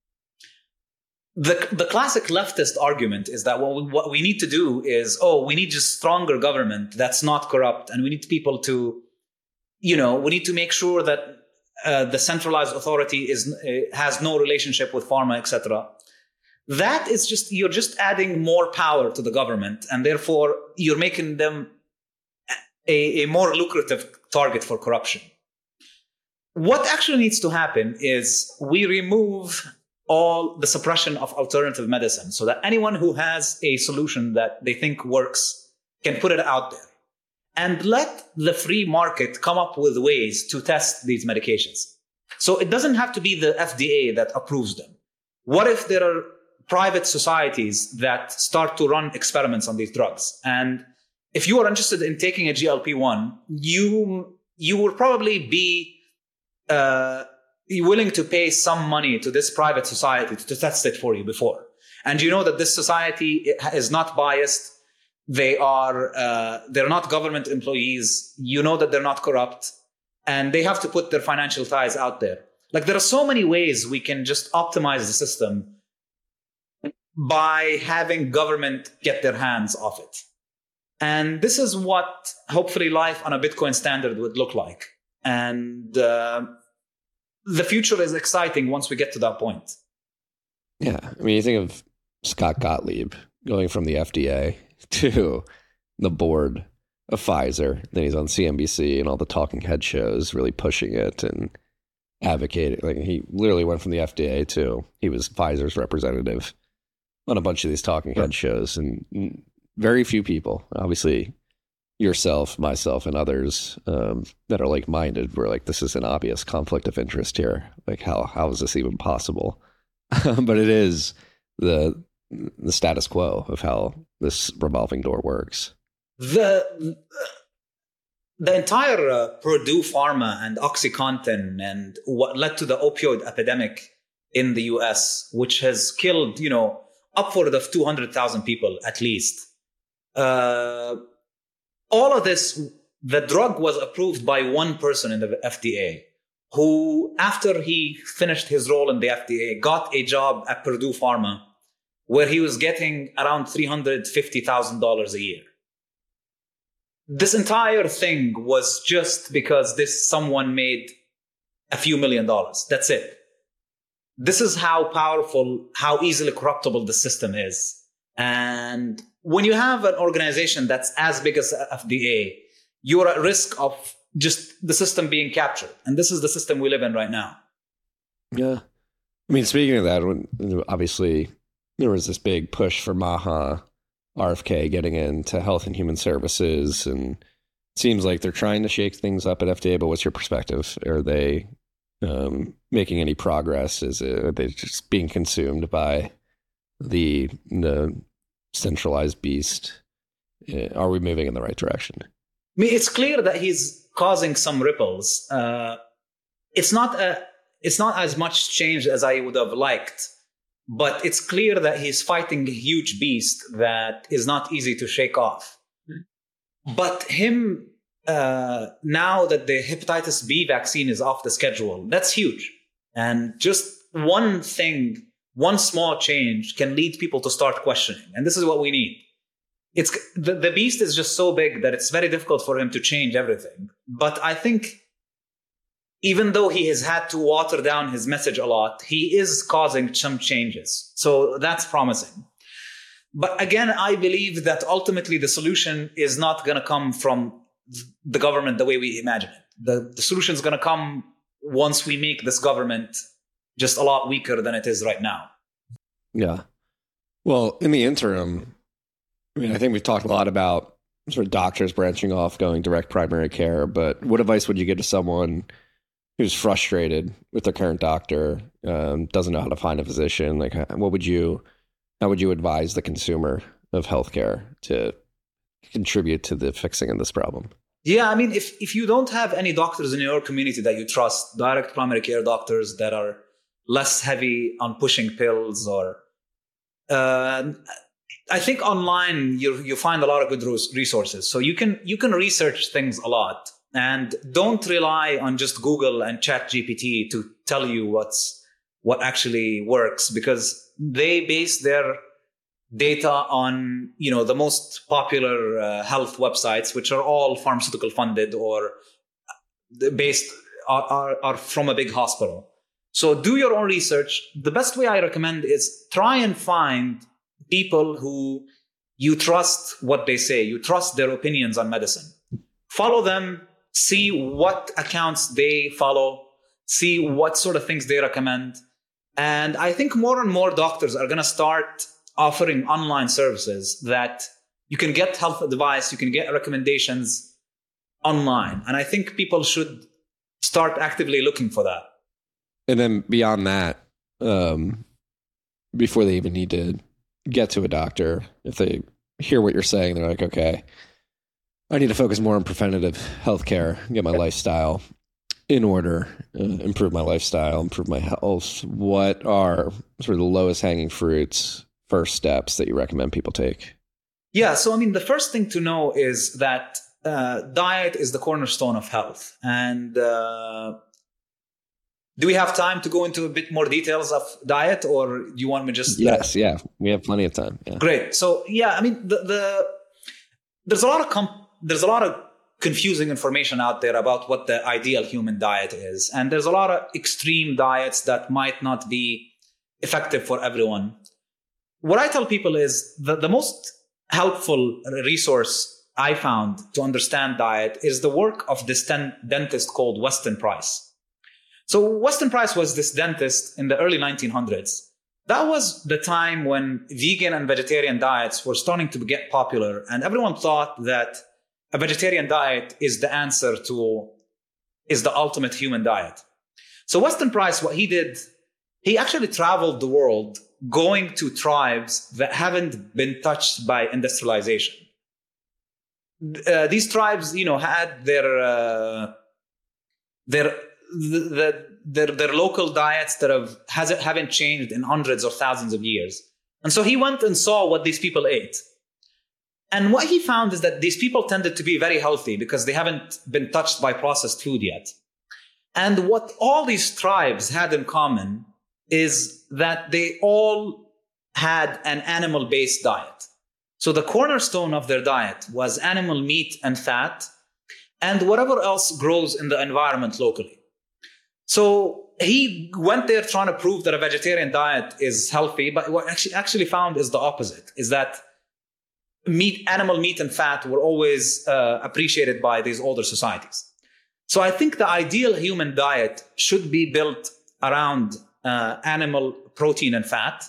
The classic leftist argument is that what we need to do is, we need just stronger government that's not corrupt, and we need people to, we need to make sure that the centralized authority has no relationship with pharma, etc. That is just, you're just adding more power to the government, and therefore you're making them a more lucrative target for corruption. What actually needs to happen is we remove all the suppression of alternative medicine so that anyone who has a solution that they think works can put it out there, and let the free market come up with ways to test these medications. So it doesn't have to be the FDA that approves them. What if there are private societies that start to run experiments on these drugs? And if you are interested in taking a GLP-1, you will probably be willing to pay some money to this private society to test it for you before. And you know that this society is not biased. They're not government employees. You know that they're not corrupt, and they have to put their financial ties out there. Like, there are so many ways we can just optimize the system by having government get their hands off it. And this is what hopefully life on a Bitcoin standard would look like. And the future is exciting once we get to that point. Yeah. I mean, you think of Scott Gottlieb going from the FDA to the board of Pfizer. Then he's on CNBC and all the talking head shows, really pushing it and advocating. Like, he literally went from the FDA to, he was Pfizer's representative on a bunch of these talking head shows. And very few people, obviously yourself, myself, and others that are like-minded were like, this is an obvious conflict of interest here. Like, how is this even possible? But it is the status quo of how this revolving door works. The entire Purdue Pharma and OxyContin and what led to the opioid epidemic in the US, which has killed, upward of 200,000 people at least. All of this, the drug was approved by one person in the FDA, who, after he finished his role in the FDA, got a job at Purdue Pharma, where he was getting around $350,000 a year. This entire thing was just because someone made a few $1 million. That's it. This is how powerful, how easily corruptible the system is. And when you have an organization that's as big as FDA, you're at risk of just the system being captured. And this is the system we live in right now. Yeah. I mean, speaking of that, obviously there was this big push for Maha RFK getting into Health and Human Services, and it seems like they're trying to shake things up at FDA, but what's your perspective? Are they making any progress? Are they just being consumed by the centralized beast? Are we moving in the right direction? I mean, it's clear that he's causing some ripples. It's not as much change as I would have liked, but it's clear that he's fighting a huge beast that is not easy to shake off. But him, now that the hepatitis B vaccine is off the schedule, that's huge. And just one thing, one small change can lead people to start questioning. And this is what we need. It's the beast is just so big that it's very difficult for him to change everything. But I think even though he has had to water down his message a lot, he is causing some changes. So that's promising. But again, I believe that ultimately the solution is not going to come from the government the way we imagine it. The solution is going to come once we make this government just a lot weaker than it is right now. Yeah. Well, in the interim, I mean, I think we've talked a lot about sort of doctors branching off, going direct primary care, but what advice would you give to someone who's frustrated with their current doctor, doesn't know how to find a physician? Like, how would you advise the consumer of healthcare to contribute to the fixing of this problem? Yeah, I mean, if you don't have any doctors in your community that you trust, direct primary care doctors that are less heavy on pushing pills, or I think online you find a lot of good resources. So you can research things a lot, and don't rely on just Google and ChatGPT to tell you what's what actually works, because they base their data on, the most popular health websites, which are all pharmaceutical funded or based are from a big hospital. So do your own research. The best way I recommend is try and find people who you trust what they say. You trust their opinions on medicine. Follow them, see what accounts they follow, see what sort of things they recommend. And I think more and more doctors are going to start offering online services that you can get health advice, you can get recommendations online. And I think people should start actively looking for that. And then beyond that, before they even need to get to a doctor, if they hear what you're saying, they're like, okay, I need to focus more on preventative healthcare, get my lifestyle in order, improve my lifestyle, improve my health. What are sort of the lowest hanging fruits, first steps that you recommend people take? Yeah, so the first thing to know is that diet is the cornerstone of health. And do we have time to go into a bit more details of diet, or do you want me just... Yes, yeah, we have plenty of time. Yeah. Great. So, yeah, there's a lot of confusing information out there about what the ideal human diet is. And there's a lot of extreme diets that might not be effective for everyone. What I tell people is the most helpful resource I found to understand diet is the work of this dentist called Weston Price. So Weston Price was this dentist in the early 1900s. That was the time when vegan and vegetarian diets were starting to get popular, and everyone thought that a vegetarian diet is the ultimate human diet. So Weston Price, what he did, he actually traveled the world going to tribes that haven't been touched by industrialization. These tribes, had their local diets that haven't changed in hundreds or thousands of years. And so he went and saw what these people ate. And what he found is that these people tended to be very healthy because they haven't been touched by processed food yet. And what all these tribes had in common is that they all had an animal-based diet. So the cornerstone of their diet was animal meat and fat, and whatever else grows in the environment locally. So he went there trying to prove that a vegetarian diet is healthy, but what actually found is the opposite, is that animal meat and fat were always appreciated by these older societies. So I think the ideal human diet should be built around animal protein and fat.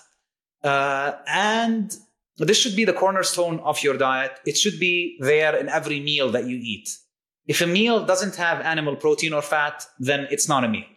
And this should be the cornerstone of your diet. It should be there in every meal that you eat. If a meal doesn't have animal protein or fat, then it's not a meal.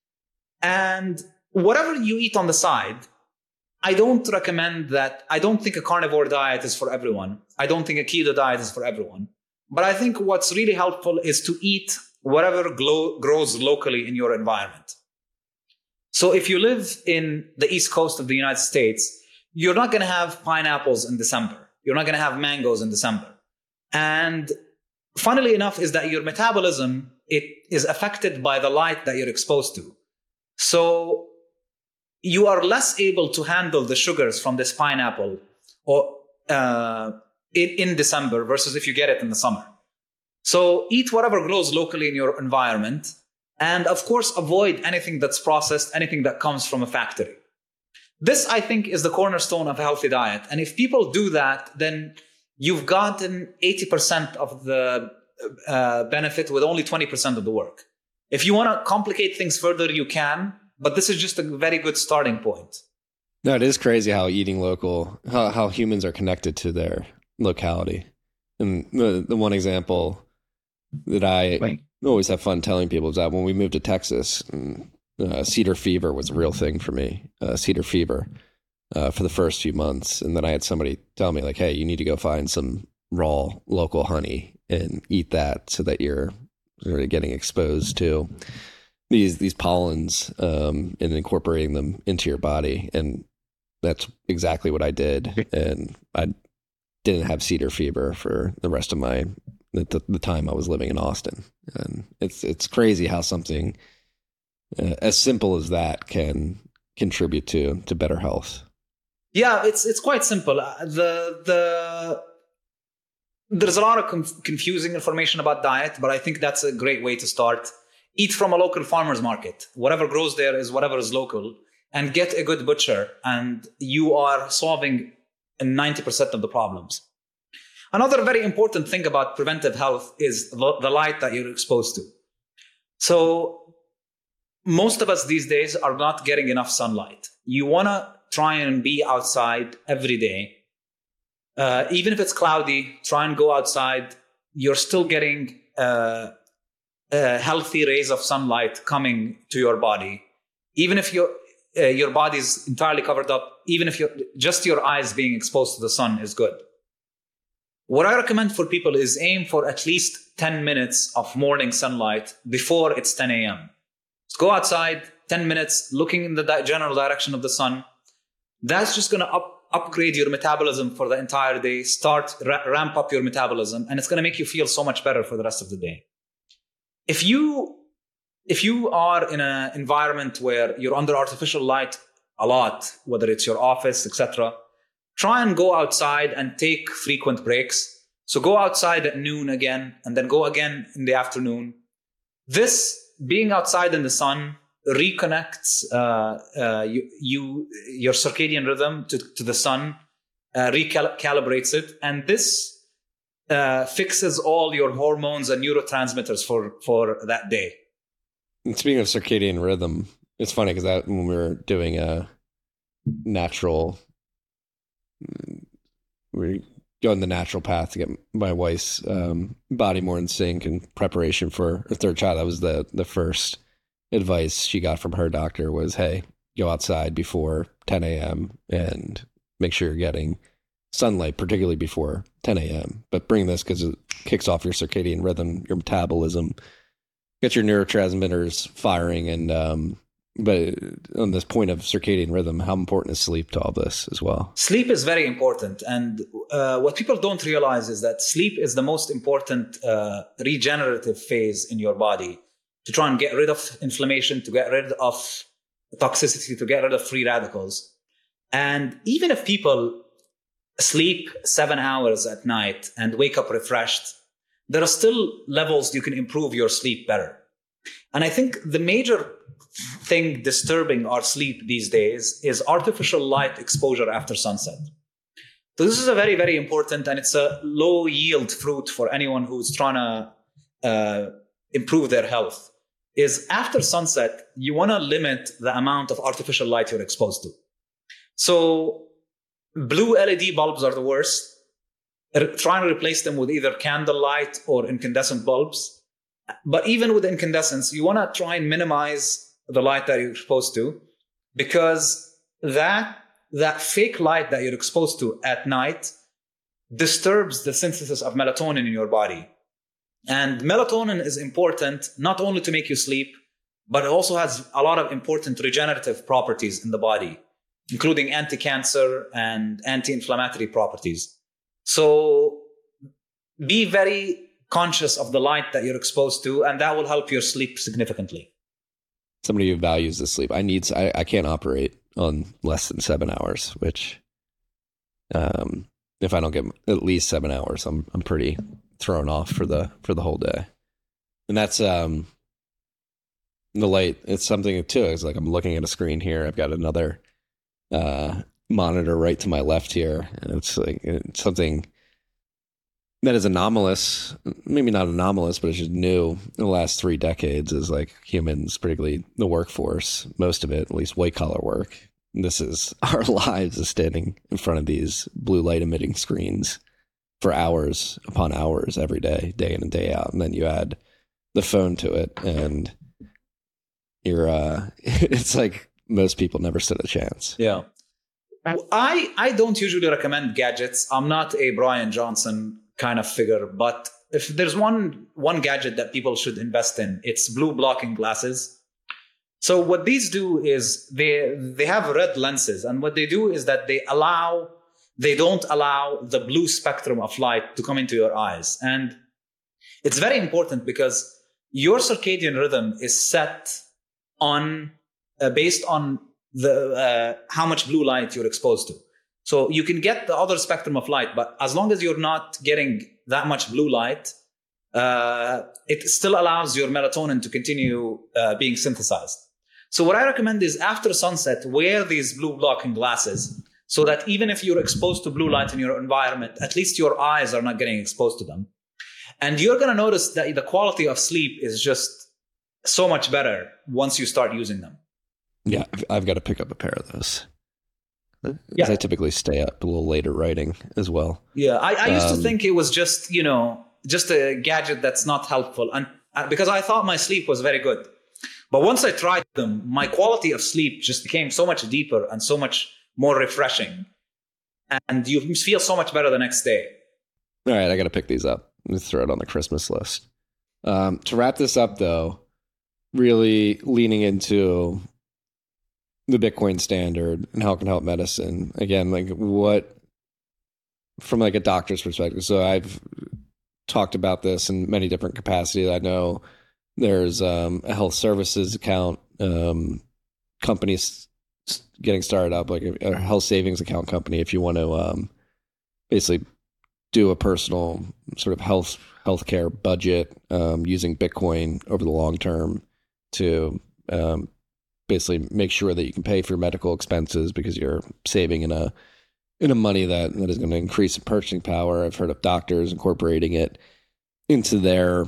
And whatever you eat on the side, I don't recommend that. I don't think a carnivore diet is for everyone. I don't think a keto diet is for everyone. But I think what's really helpful is to eat whatever grows locally in your environment. So if you live in the East Coast of the United States, you're not going to have pineapples in December. You're not going to have mangoes in December. And funnily enough is that your metabolism, it is affected by the light that you're exposed to. So you are less able to handle the sugars from this pineapple or in December versus if you get it in the summer. So eat whatever grows locally in your environment. And of course, avoid anything that's processed, anything that comes from a factory. This, I think, is the cornerstone of a healthy diet. And if people do that, then you've gotten 80% of the benefit with only 20% of the work. If you want to complicate things further, you can, but this is just a very good starting point. No, it is crazy how eating local, how humans are connected to their locality. And the one example that I always have fun telling people is that when we moved to Texas, cedar fever was a real thing for me. Cedar fever for the first few months. And then I had somebody tell me like, hey, you need to go find some raw local honey and eat that so that you're sort of getting exposed to these pollens and incorporating them into your body. And that's exactly what I did. And I didn't have cedar fever for the rest of the time I was living in Austin. And it's crazy how something as simple as that can contribute to better health? Yeah, it's quite simple. There's a lot of confusing information about diet, but I think that's a great way to start. Eat from a local farmer's market. Whatever grows there is whatever is local. And get a good butcher, and you are solving 90% of the problems. Another very important thing about preventive health is the light that you're exposed to. So most of us these days are not getting enough sunlight. You want to try and be outside every day. Even if it's cloudy, try and go outside. You're still getting healthy rays of sunlight coming to your body. Even if your body is entirely covered up, even if just your eyes being exposed to the sun is good. What I recommend for people is aim for at least 10 minutes of morning sunlight before it's 10 a.m. So go outside, 10 minutes, looking in the general direction of the sun. That's just going to upgrade your metabolism for the entire day, ramp up your metabolism, and it's going to make you feel so much better for the rest of the day. If you are in an environment where you're under artificial light a lot, whether it's your office, etc., try and go outside and take frequent breaks. So go outside at noon again, and then go again in the afternoon. This, being outside in the sun, reconnects your circadian rhythm to the sun, recalibrates it, and this fixes all your hormones and neurotransmitters for that day. And speaking of circadian rhythm, it's funny because when we were doing a natural, we go in the natural path to get my wife's body more in sync in preparation for her third child. That was the first advice she got from her doctor was, hey, go outside before 10 a.m. and make sure you're getting sunlight, particularly before 10 a.m. But bring this because it kicks off your circadian rhythm, your metabolism, get your neurotransmitters firing. And but on this point of circadian rhythm, how important is sleep to all this as well? Sleep is very important. And what people don't realize is that sleep is the most important regenerative phase in your body to try and get rid of inflammation, to get rid of toxicity, to get rid of free radicals. And even if people sleep 7 hours at night and wake up refreshed, there are still levels you can improve your sleep better. And I think the major thing disturbing our sleep these days is artificial light exposure after sunset. So this is a very, very important, and it's a low yield fruit for anyone who's trying to improve their health, is after sunset, you want to limit the amount of artificial light you're exposed to. So blue LED bulbs are the worst. Try and replace them with either candlelight or incandescent bulbs. But even with incandescents, you want to try and minimize the light that you're exposed to, because that fake light that you're exposed to at night disturbs the synthesis of melatonin in your body. And melatonin is important not only to make you sleep, but it also has a lot of important regenerative properties in the body, including anti-cancer and anti-inflammatory properties. So be very conscious of the light that you're exposed to, and that will help your sleep significantly. Somebody who values the sleep. I can't operate on less than 7 hours, which if I don't get at least 7 hours, I'm pretty thrown off for the whole day. And that's the light. It's something too. It's like I'm looking at a screen here. I've got another monitor right to my left here, and it's something that is anomalous, maybe not anomalous, but it's just new in the last 3 decades, is like humans, particularly the workforce, most of it, at least white collar work. This is our lives, is standing in front of these blue light emitting screens for hours upon hours every day, day in and day out. And then you add the phone to it, and you're, it's like most people never stood a chance. Yeah. I don't usually recommend gadgets. I'm not a Brian Johnson kind of figure, but if there's one gadget that people should invest in, it's blue blocking glasses. So what these do is they have red lenses, and what they do is that they don't allow the blue spectrum of light to come into your eyes. And it's very important because your circadian rhythm is set on based on how much blue light you're exposed to. So you can get the other spectrum of light, but as long as you're not getting that much blue light, it still allows your melatonin to continue being synthesized. So what I recommend is after sunset, wear these blue blocking glasses so that even if you're exposed to blue light in your environment, at least your eyes are not getting exposed to them. And you're going to notice that the quality of sleep is just so much better once you start using them. Yeah, I've got to pick up a pair of those. Yeah. I typically stay up a little later writing as well. Yeah, I used to think it was just, just a gadget that's not helpful. And because I thought my sleep was very good. But once I tried them, my quality of sleep just became so much deeper and so much more refreshing. And you feel so much better the next day. All right, I got to pick these up. Let's throw it on the Christmas list. To wrap this up, though, really leaning into the Bitcoin standard and how it can help medicine. Again, like what, from like a doctor's perspective. So I've talked about this in many different capacities. I know there's a health services account, companies getting started up, like a health savings account company. If you want to basically do a personal sort of healthcare budget using Bitcoin over the long term to basically make sure that you can pay for your medical expenses because you're saving in a money that is going to increase in purchasing power. I've heard of doctors incorporating it into their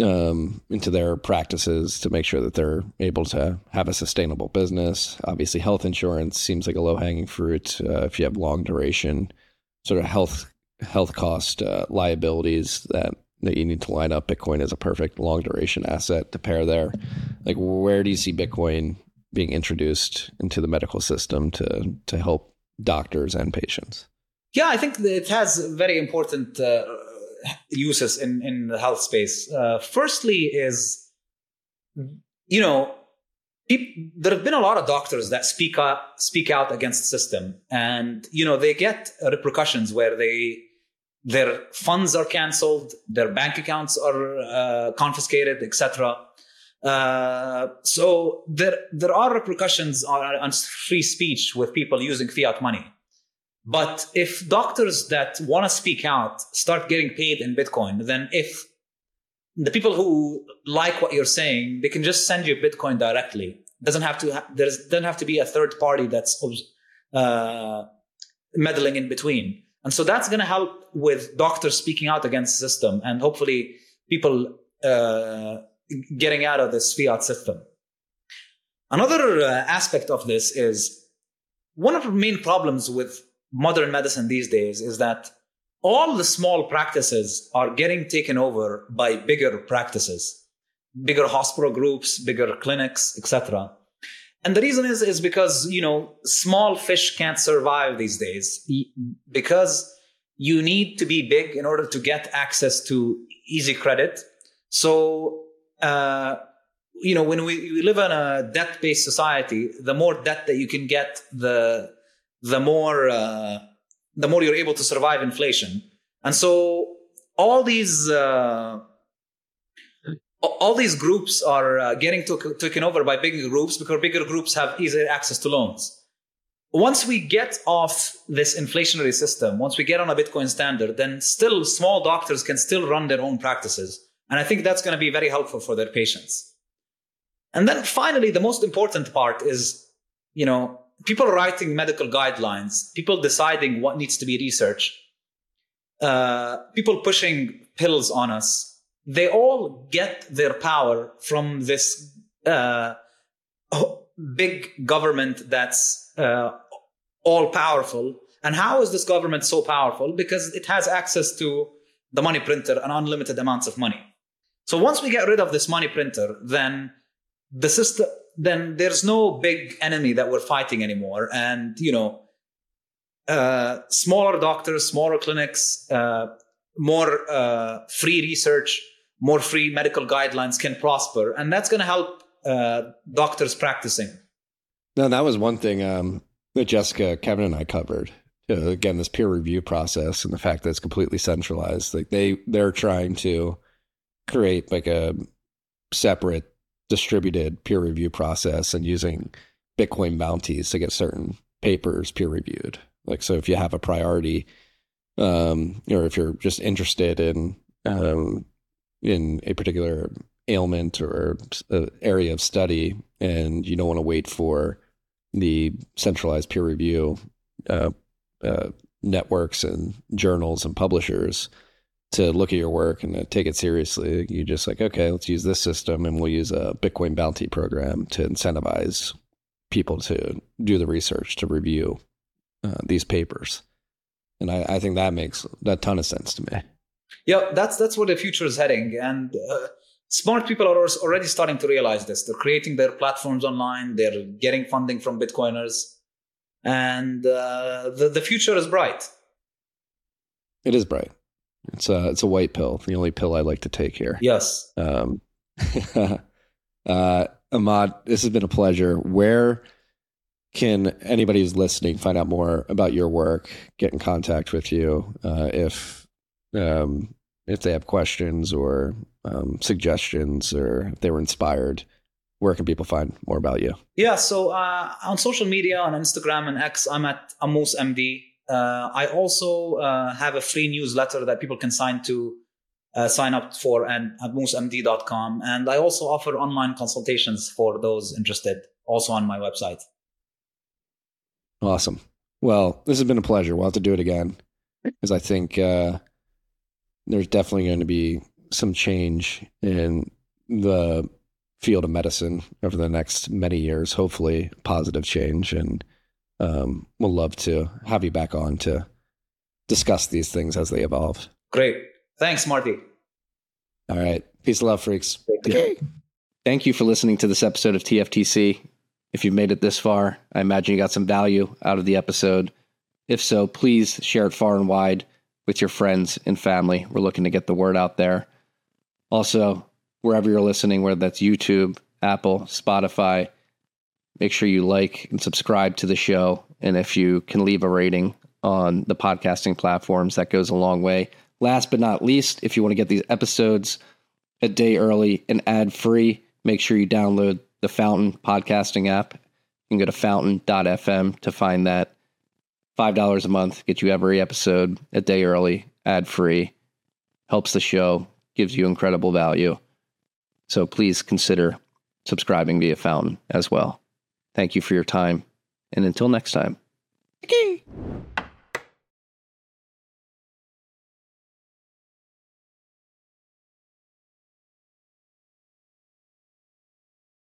practices to make sure that they're able to have a sustainable business. Obviously, health insurance seems like a low-hanging fruit if you have long duration sort of health cost liabilities that you need to line up. Bitcoin is a perfect long duration asset to pair there. Like, where do you see Bitcoin being introduced into the medical system to help doctors and patients? Yeah, I think it has very important uses in the health space. Firstly is, there have been a lot of doctors that speak out against the system, and they get repercussions where their funds are canceled, their bank accounts are confiscated, etc. So there are repercussions on free speech with people using fiat money. But if doctors that want to speak out start getting paid in Bitcoin, then if the people who like what you're saying, they can just send you Bitcoin directly. There doesn't have to be a third party that's meddling in between. And so that's going to help with doctors speaking out against the system and hopefully people getting out of this fiat system. Another aspect of this is one of the main problems with modern medicine these days is that all the small practices are getting taken over by bigger practices, bigger hospital groups, bigger clinics, etc. And the reason is because, small fish can't survive these days because you need to be big in order to get access to easy credit. So, when we live in a debt-based society, the more debt that you can get, the more you're able to survive inflation. And so all these groups are getting taken over by bigger groups because bigger groups have easier access to loans. Once we get off this inflationary system, once we get on a Bitcoin standard, then still small doctors can still run their own practices. And I think that's going to be very helpful for their patients. And then finally, the most important part is, people writing medical guidelines, people deciding what needs to be researched, people pushing pills on us. They all get their power from this big government that's all powerful. And how is this government so powerful? Because it has access to the money printer and unlimited amounts of money. So once we get rid of this money printer, then the system, then there's no big enemy that we're fighting anymore. And, smaller doctors, smaller clinics, more free research, more free medical guidelines can prosper. And that's going to help doctors practicing. No, that was one thing that Jessica, Kevin, and I covered. Again, this peer review process and the fact that it's completely centralized. Like they're trying to create like a separate distributed peer review process and using Bitcoin bounties to get certain papers peer reviewed. Like, so if you have a priority, or if you're just interested in a particular ailment or area of study, and you don't want to wait for the centralized peer review networks and journals and publishers to look at your work and take it seriously, you just like, okay, let's use this system, and we'll use a Bitcoin bounty program to incentivize people to do the research to review these papers. And I think that makes a ton of sense to me. Yeah, that's where the future is heading. And smart people are already starting to realize this. They're creating their platforms online. They're getting funding from Bitcoiners. And the future is bright. It is bright. It's a white pill, the only pill I like to take here. Yes. Ahmad, this has been a pleasure. Where can anybody who's listening find out more about your work, get in contact with you, if they have questions or suggestions, or if they were inspired? Where can people find more about you? Yeah, so on social media, on Instagram and X, I'm at AmmousMD. I also have a free newsletter that people can sign up for at AmmousMD.com. And I also offer online consultations for those interested, also on my website. Awesome. Well, this has been a pleasure. We'll have to do it again, because I think there's definitely going to be some change in the field of medicine over the next many years, hopefully positive change. And we'll love to have you back on to discuss these things as they evolve. Great. Thanks, Marty. All right. Peace and love, freaks. Okay. Thank you for listening to this episode of TFTC. If you've made it this far, I imagine you got some value out of the episode. If so, please share it far and wide with your friends and family. We're looking to get the word out there. Also, wherever you're listening, whether that's YouTube, Apple, Spotify, make sure you like and subscribe to the show. And if you can leave a rating on the podcasting platforms, that goes a long way. Last but not least, if you want to get these episodes a day early and ad-free, make sure you download the Fountain podcasting app. You can go to fountain.fm to find that. $5 a month gets you every episode a day early, ad-free. Helps the show, gives you incredible value. So please consider subscribing via Fountain as well. Thank you for your time. And until next time. Okay.